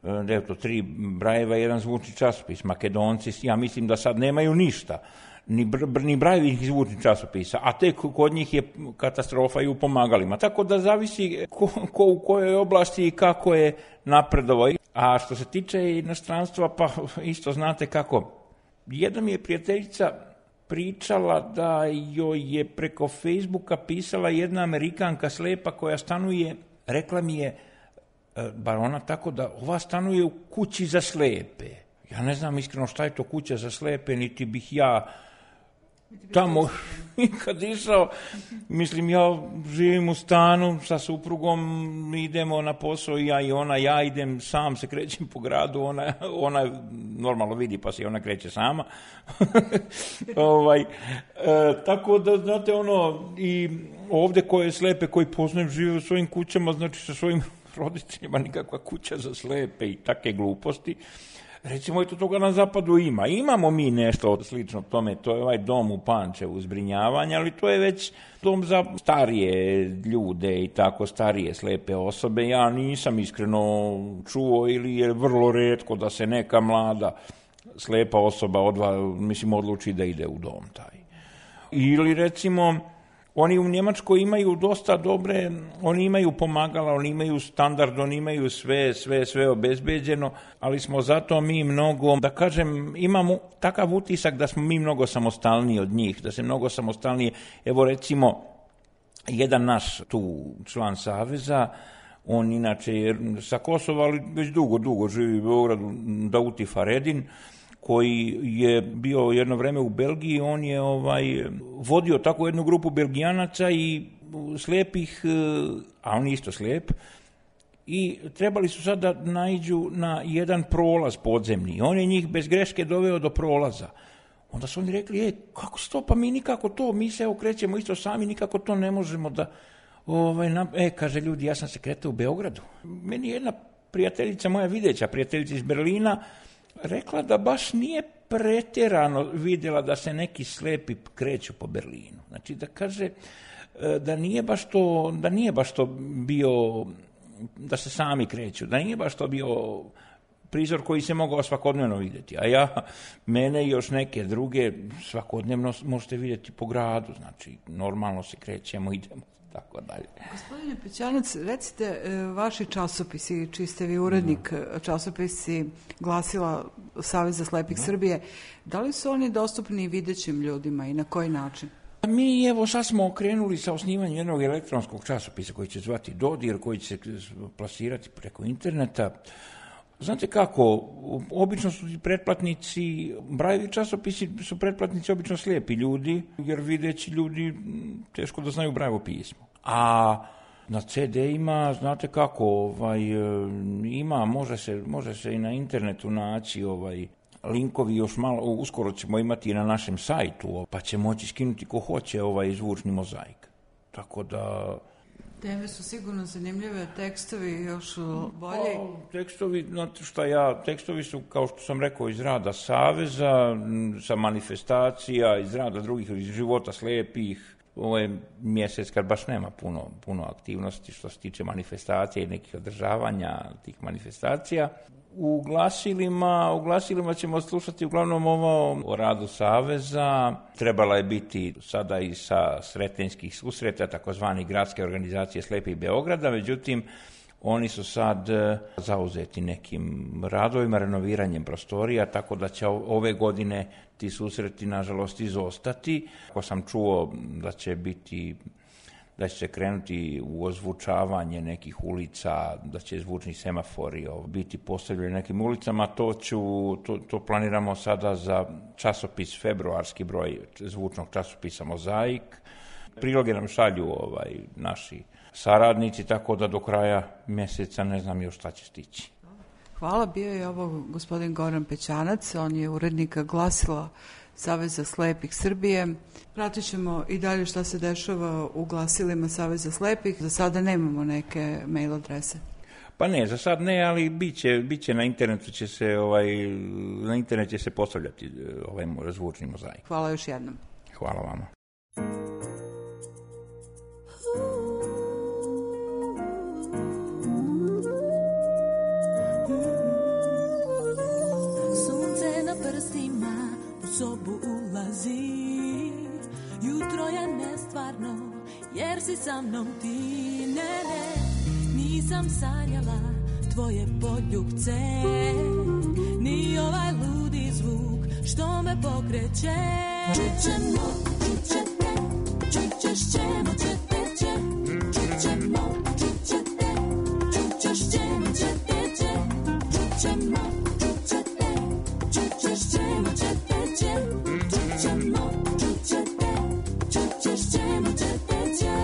da je to tri Brajeva i jedan zvučni časopis. Makedonci, ja mislim da sad nemaju ništa, ni, br, ni Brajevih zvučnih časopisa, a tek kod njih je katastrofa i u pomagalima. Tako da zavisi ko, ko u kojoj oblasti i kako je napredovao. A što se tiče inostranstva, pa isto znate kako. Jedna mi je prijateljica pričala da joj je preko Facebooka pisala jedna Amerikanka slepa koja stanuje, rekla mi je, bar ona tako, da ova stanuje u kući za slepe. Ja ne znam iskreno šta je to kuća za slepe, niti bih ja tamo kad išao, mislim, ja živim u stanu sa suprugom, idemo na posao, ja i ona, ja idem sam, se krećem po gradu, ona, ona normalno vidi pa se ona kreće sama. ovaj, e, tako da, znate, ono, i ovde koje slepe, koji poznajem, žive u svojim kućama, znači sa svojim roditeljima, nikakva kuća za slepe i take gluposti. Recimo, eto, toga na zapadu ima. Imamo mi nešto slično tome, to je ovaj dom u Pančevu, zbrinjavanje, ali to je već dom za starije ljude i tako starije slepe osobe. Ja nisam iskreno čuo ili je vrlo retko da se neka mlada slepa osoba odva, mislim, odluči da ide u dom taj. Ili recimo, oni u Njemačkoj imaju dosta dobre, oni imaju pomagala, oni imaju standard, oni imaju sve, sve, sve obezbeđeno, ali smo zato mi mnogo, da kažem, imamo takav utisak da smo mi mnogo samostalniji od njih, da se mnogo samostalnije, evo recimo, jedan naš tu član Saveza, on inače je sa Kosova, ali već dugo, dugo živi u Beogradu, Dauti Faredin, koji je bio jedno vreme u Belgiji, on je ovaj vodio tako jednu grupu Belgijanaca i slepih, a on je isto slep, i trebali su sad da naiđu na jedan prolaz podzemni. On je njih bez greške doveo do prolaza. Onda su oni rekli, e, kako se to, pa mi nikako to, mi se okrećemo isto sami, nikako to ne možemo da, ovaj, na, e, kaže, ljudi, ja sam se kretao u Beogradu. Meni je jedna prijateljica, moja videća prijateljica iz Berlina, rekla da baš nije pretjerano vidjela da se neki slepi kreću po Berlinu. Znači da kaže da nije baš to, da nije baš to bio, da se sami kreću, da nije baš to bio prizor koji se mogao svakodnevno vidjeti. A ja, mene i još neke druge svakodnevno možete vidjeti po gradu, znači normalno se krećemo, idemo. Tako dalje. Gospodine Pećanac, recite, vaši časopisi, čiji ste vi urednik, časopisi glasila Saveza slepih no. Srbije, da li su oni dostupni videćim ljudima i na koji način? Mi, evo, sad smo okrenuli sa osnivanjem jednog elektronskog časopisa koji će zvati Dodir, koji će se plasirati preko interneta. Znate kako, obično su pretplatnici, Brajevi časopisi su pretplatnici obično slijepi ljudi, jer videći ljudi teško da znaju Brajevo pismo. A na ce de-ima, znate kako, ovaj, ima, može se, može se i na internetu naći ovaj, linkovi, još malo, uskoro ćemo imati i na našem sajtu, pa će moći skinuti ko hoće ovaj zvučni mozaik. Tako da... Teme su sigurno zanimljive, tekstovi još bolje. O, tekstovi, znate šta ja, tekstovi su, kao što sam rekao, iz rada Saveza, sa manifestacija, iz rada drugih, iz života slepih. Ovo je mjesec kad baš nema puno, puno aktivnosti što se tiče manifestacija i nekih održavanja tih manifestacija. U glasilima, u glasilima ćemo slušati uglavnom ovo o radu Saveza. Trebala je biti sada i sa sretenjskih susreta, takozvani gradske organizacije slepih Beograda, međutim, oni su sad zauzeti nekim radovima, renoviranjem prostorija, tako da će ove godine ti susreti, nažalost, izostati. Ako sam čuo da će biti... da će se krenuti u ozvučavanje nekih ulica, da će zvučni semafori biti postavljeni nekim ulicama, to, ću, to, to planiramo sada za časopis, februarski broj zvučnog časopisa Mozaik. Priloge nam šalju ovaj, naši saradnici, tako da do kraja mjeseca ne znam još šta će stići. Hvala, bio je ovo gospodin Goran Pećanac, on je urednik glasila Saveza slepih Srbije. Pratit ćemo i dalje šta se dešava u glasilima Saveza slepih. Za sada nemamo neke mail adrese. Pa ne, za sad ne, ali biće, biće na internetu će se ovaj na internet će se postavljati ovaj zvučni mozaik. Hvala još jednom. Hvala vama. Ooh. sobu ulazi. Jutro je nestvarno, jer si sa mnom ti. Ne, ne, nisam sanjala tvoje poljubce, ni ovaj ludi zvuk što me pokreće. Čućemo, čućete, čućeš ćemo, ćete će. Čućemo, čućete, čućeš ćemo, ćete će. Čućemo, čućete, čućeš ćemo, ćete će. Čućemo, čućete, čućeš ćemo, ćete će.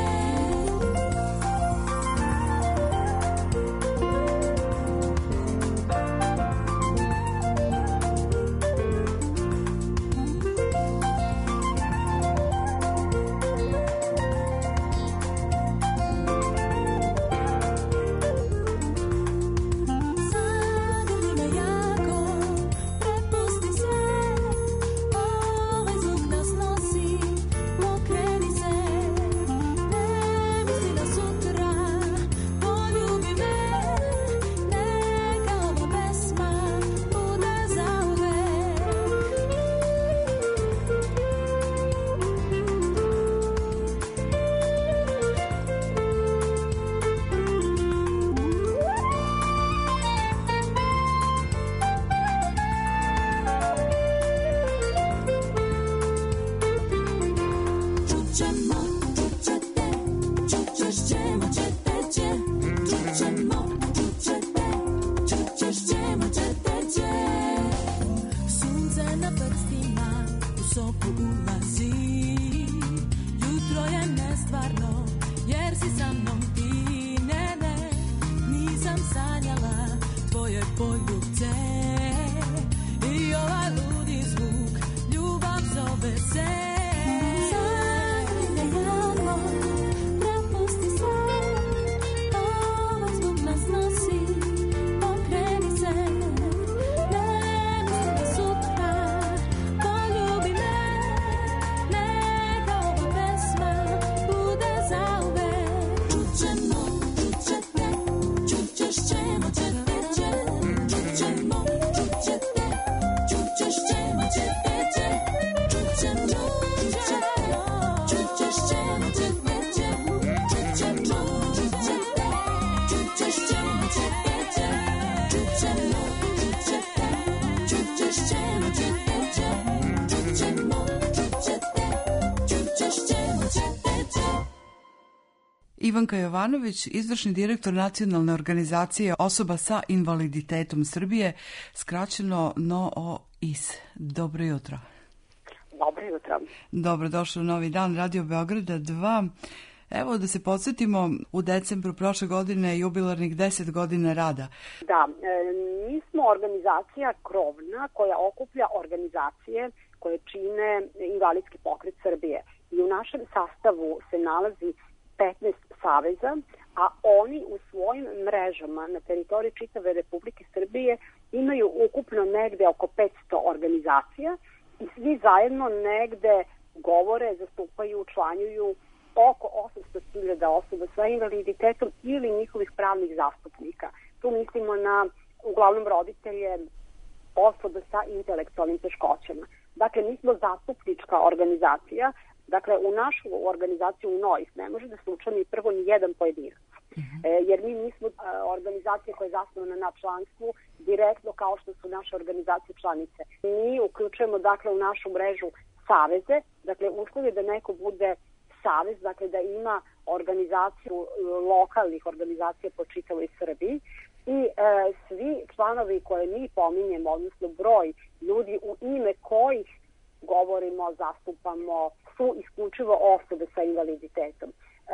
Ivanka Jovanović, izvršni direktor Nacionalne organizacije osoba sa invaliditetom Srbije, skraćeno N O O I S. Dobro jutro. Dobro jutro. Dobrodošli u novi dan Radio Beograda dva. Evo da se podsjetimo, u decembru prošle godine jubilarnih deset godina rada. Da, e, mi smo organizacija krovna koja okuplja organizacije koje čine invalidski pokret Srbije. I u našem sastavu se nalazi petnaest saveza, a oni u svojim mrežama na teritoriji čitave Republike Srbije imaju ukupno negde oko petsto organizacija i svi zajedno negde govore, zastupaju, učlanjuju oko osamsto hiljada osoba sa invaliditetom ili njihovih pravnih zastupnika. Tu mislimo na uglavnom roditelje osoba sa intelektualnim teškoćama. Dakle, mi smo zastupnička organizacija. Dakle, u našu organizaciju u N O I S ne može da se učlani prvo ni jedan pojedinac. Mm-hmm. E, jer mi nismo a, organizacija koja je zasnovana na članstvu direktno kao što su naše organizacije članice. Mi uključujemo dakle u našu mrežu saveze, dakle uslov je da neko bude savez, dakle da ima organizaciju lokalnih organizacija po čitavoj Srbiji i e, svi članovi koje mi pominjemo, odnosno broj ljudi u ime kojih govorimo, zastupamo, su isključivo osobe sa invaliditetom. E,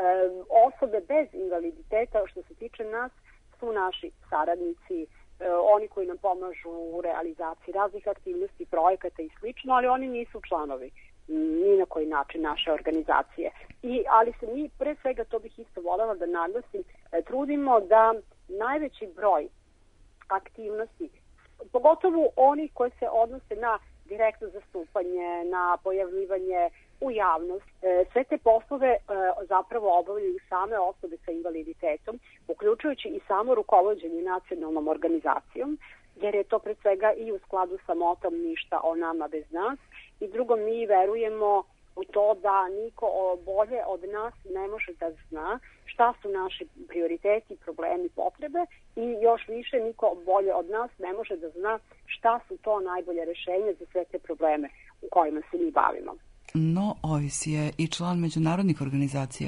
osobe bez invaliditeta, što se tiče nas, su naši saradnici, e, oni koji nam pomažu u realizaciji raznih aktivnosti, projekata i slično, ali oni nisu članovi ni na koji način naše organizacije. I, ali se mi, pre svega, to bih isto voljela da naglasim, e, trudimo da najveći broj aktivnosti, pogotovo oni koji se odnose na direktno zastupanje, na pojavljivanje u javnost. E, sve te poslove e, zapravo obavljaju same osobe sa invaliditetom, uključujući i samo rukovođenje nacionalnom organizacijom, jer je to pre svega i u skladu sa motom ništa o nama bez nas i drugo, mi verujemo u to da niko bolje od nas ne može da zna šta su naši prioriteti, problemi, potrebe i još više niko bolje od nas ne može da zna šta su to najbolje rešenje za sve te probleme u kojima se mi bavimo. No, Ovis je i član međunarodnih organizacija.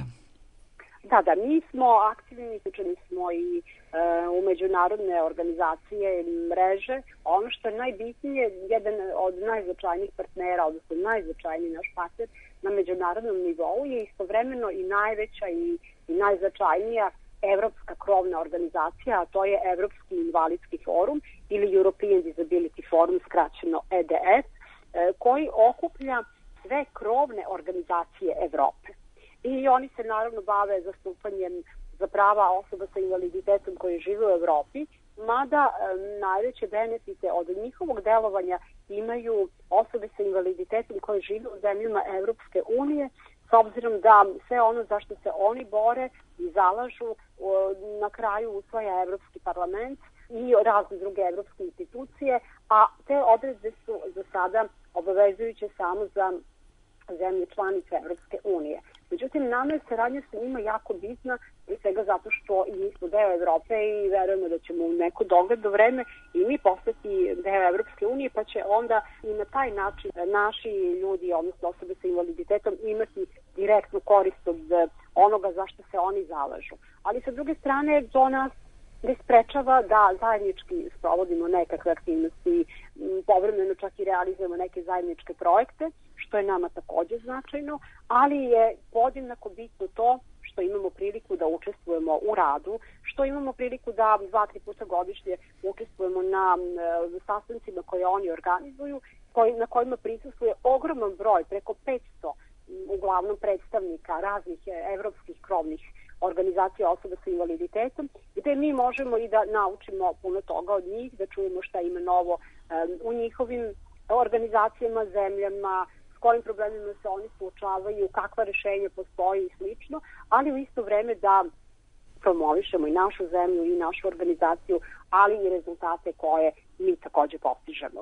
Da, da, mi smo aktivni, uključeni smo i e, u međunarodne organizacije i mreže. Ono što je najbitnije, jedan od najznačajnijih partnera, odnosno najznačajniji naš partner na međunarodnom nivou je istovremeno i najveća i, i najznačajnija evropska krovna organizacija, a to je Evropski invalidski forum ili European Disability Forum, skraćeno E D F, e, koji okuplja sve krovne organizacije Evrope. I oni se naravno bave zastupanjem za prava osoba sa invaliditetom koji žive u Evropi, mada e, najveće benefite od njihovog delovanja imaju osobe sa invaliditetom koji žive u zemljama Evropske unije, s obzirom da sve ono za što se oni bore i zalažu o, na kraju usvaja Evropski parlament i razne druge evropske institucije, a te odredbe su za sada obavezujuće samo za zemlje članice Evropske unije. Međutim, nama je saradnja sa njima jako bitna, prije svega zato što i mi smo deo Evrope i verujemo da ćemo u neko dogledno vreme i mi postati deo Evropske unije, pa će onda i na taj način naši ljudi, odnosno osobe sa invaliditetom, imati direktnu korist od onoga za što se oni zalažu. Ali sa druge strane, to nas ne sprečava da zajednički sprovodimo nekakve aktivnosti, povremeno čak i realizujemo neke zajedničke projekte, što je nama takođe značajno, ali je podjednako bitno to što imamo priliku da učestvujemo u radu, što imamo priliku da dva, tri puta godišnje učestvujemo na e, sastancima koje oni organizuju, koji, na kojima prisustvuje ogroman broj, preko petsto uglavnom predstavnika raznih evropskih krovnih organizacija osoba sa invaliditetom, gde mi možemo i da naučimo puno toga od njih, da čujemo šta ima novo um, u njihovim organizacijama, zemljama, s kojim problemima se oni suočavaju, kakva rešenja postoji i slično, ali u isto vreme da promovišemo i našu zemlju i našu organizaciju, ali i rezultate koje mi takođe postižemo.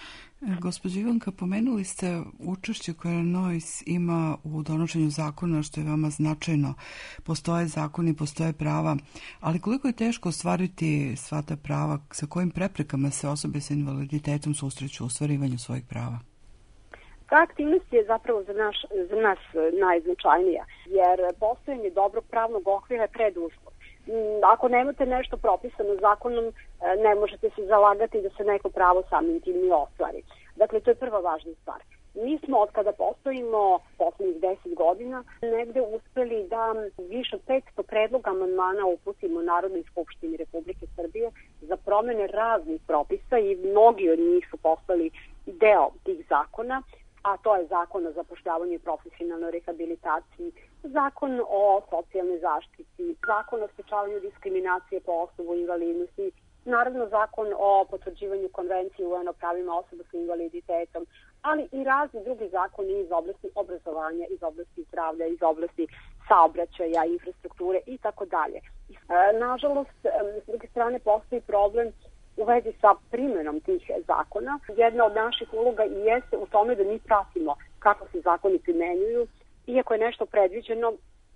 Gospođo Ivanka, pomenuli ste učešće koje N O I S ima u donošenju zakona, što je veoma značajno. Postoje zakoni, postoje prava, ali koliko je teško ostvariti sva ta prava, sa kojim preprekama se osobe sa invaliditetom susreću u ostvarivanju svojih prava? Ta aktivnost je zapravo za, naš, za nas najznačajnija, jer postojanje dobrog pravnog okvira je preduslov. Ako nemate nešto propisano zakonom, ne možete se zalagati da se neko pravo samim tim ne ostvari. Dakle, to je prva važna stvar. Mi smo od kada postojimo poslednjih deset godina negde uspeli da više od petsto predloga amandmana uputimo Narodnoj skupštini Republike Srbije za promene raznih propisa i mnogi od njih su postali deo tih zakona, a to je zakon o zapošljavanju i profesionalnoj rehabilitaciji, zakon o socijalnoj zaštiti, zakon o sprečavanju diskriminacije po osnovu invalidnosti, naravno zakon o potvrđivanju konvencije U N o pravima osoba sa invaliditetom, ali i razni drugi zakoni iz oblasti obrazovanja, iz oblasti zdravlja, iz oblasti saobraćaja, infrastrukture i tako dalje. Nažalost, s druge strane postoji problem u vezi sa primjenom tih zakona. Jedna od naših uloga i jeste u tome da mi pratimo kako se zakoni primenjuju, iako je nešto predviđeno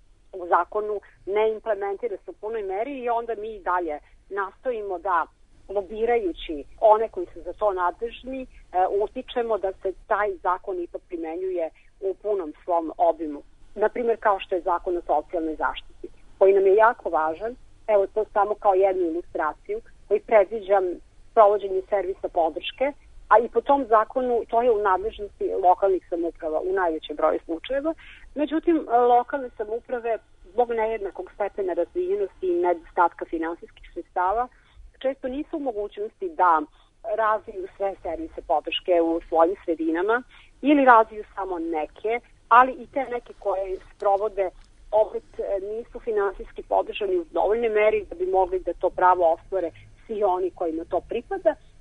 u zakonu ne implementira se u punoj meri i onda mi dalje nastojimo da lobirajući one koji su za to nadležni, utičemo da se taj zakon ipak primenjuje u punom svom obimu. Naprimjer, kao što je zakon o socijalnoj zaštiti, koji nam je jako važan, evo to samo kao jednu ilustraciju, koji predviđa provođenje servisa podrške, a i po tom zakonu to je u nadležnosti lokalnih samouprava u najvećem broju slučajeva. Međutim, lokalne samouprave zbog nejednakog stepena razvijenosti i nedostatka finansijskih sredstava često nisu u mogućnosti da razviju sve servise podrške u svojim sredinama ili razviju samo neke, ali i te neke koje sprovode opet nisu finansijski podržani u dovoljnoj meri da bi mogli da to pravo ostvare svi oni kojima to pripada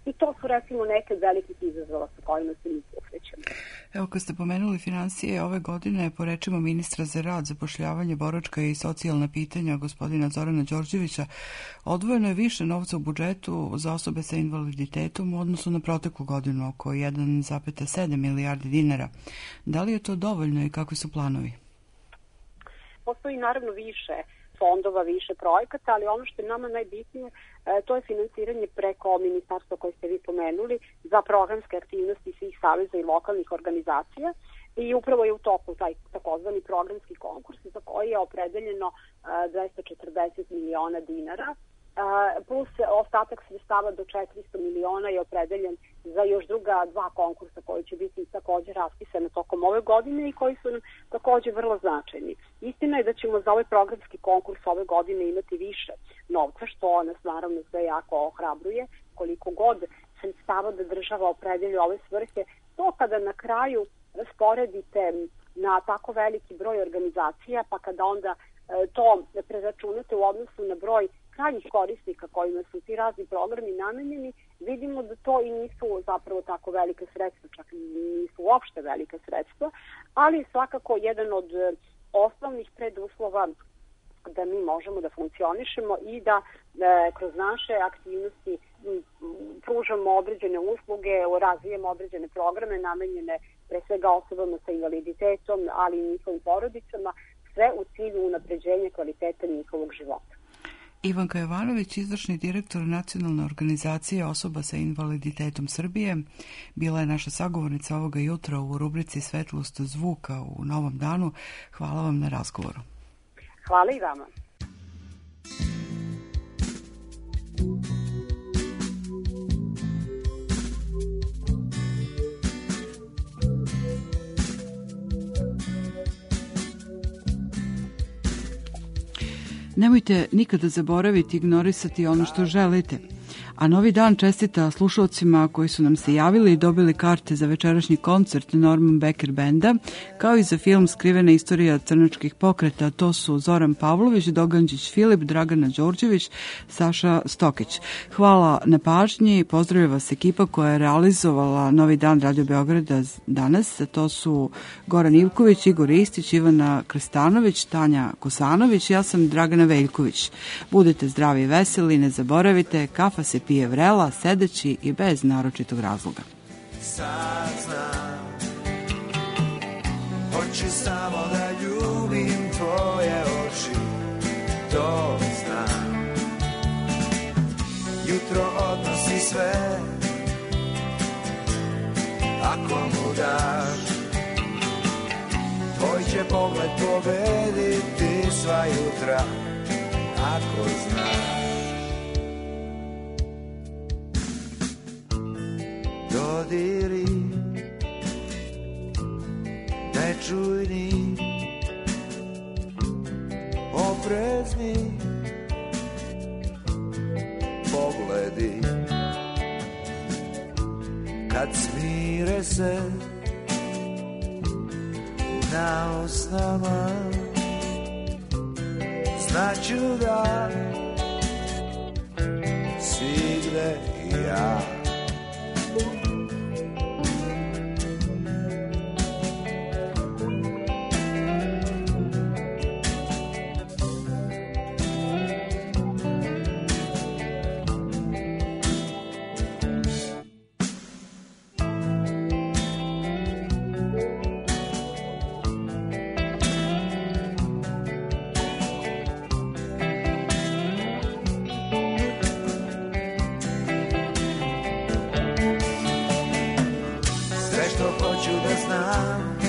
I to su recimo neke velikih izazova sa kojima se mi susrećemo. Evo, kad ste pomenuli financije ove godine, po rečima ministra za rad, zapošljavanje, boračka i socijalna pitanja gospodina Zorana Đorđevića, odvojeno je više novca u budžetu za osobe sa invaliditetom u odnosu na proteklu godinu, oko jedan zarez sedam milijardi dinara. Da li je to dovoljno i kakvi su planovi? Postoji naravno više fondova, više projekata, ali ono što je nama najbitnije, to je finansiranje preko ministarstva koje ste vi pomenuli za programske aktivnosti svih saveza i lokalnih organizacija i upravo je u toku taj takozvani programski konkurs za koji je opredeljeno dvesta četrdeset miliona dinara, plus ostatak sredstava do četiristo miliona je opredeljen za još druga dva konkursa koji će biti također raspisane tokom ove godine i koji su nam također vrlo značajni. Istina je da ćemo za ovaj programski konkurs ove godine imati više novca, što nas naravno sve jako ohrabruje, koliko god sredstava da država opredelju ove svrhe. To kada na kraju rasporedite na tako veliki broj organizacija, pa kada onda to preračunate u odnosu na broj krajnjih korisnika kojima su ti razni programi namenjeni, vidimo da to i nisu zapravo tako velike sredstva, čak nisu uopšte velike sredstva, ali svakako jedan od osnovnih preduslova da mi možemo da funkcionišemo i da e, kroz naše aktivnosti m, pružamo određene usluge, razvijemo određene programe namenjene pre svega osobama sa invaliditetom, ali i njihovim porodicama, sve u cilju unapređenja kvaliteta njihovog života. Ivanka Jovanović, izvršni direktor Nacionalne organizacije osoba sa invaliditetom Srbije, bila je naša sagovornica ovoga jutra u rubrici Svetlost zvuka u Novom danu. Hvala vam na razgovoru. Hvala i vama. Nemojte nikada zaboraviti ignorisati ono što želite. A Novi dan čestita slušalcima koji su nam se javili i dobili karte za večerašnji koncert Norman Becker benda, kao i za film Skrivena istorija crnačkih pokreta. To su Zoran Pavlović, Doganđić Filip, Dragana Đorđević, Saša Stokić. Hvala na pažnji, pozdravlja vas ekipa koja je realizovala Novi dan Radio Beograda danas. To su Goran Ivković, Igor Istić, Ivana Krstanović, Tanja Kosanović, ja sam Dragana Veljković. Budite zdravi i veseli, ne zaboravite, kafa se pije vrela, sedeći i bez naročitog razloga. Sad znam, hoću samo da ljubim tvoje oči, to znam. Jutro odnosi sve, ako mu daš, tvoj će pogled pobediti sva jutra, ako znaš. Dodiri, nečujni, oprezni pogledi, kad smire se na usnama, znaću da si gde ja. Hoću da znam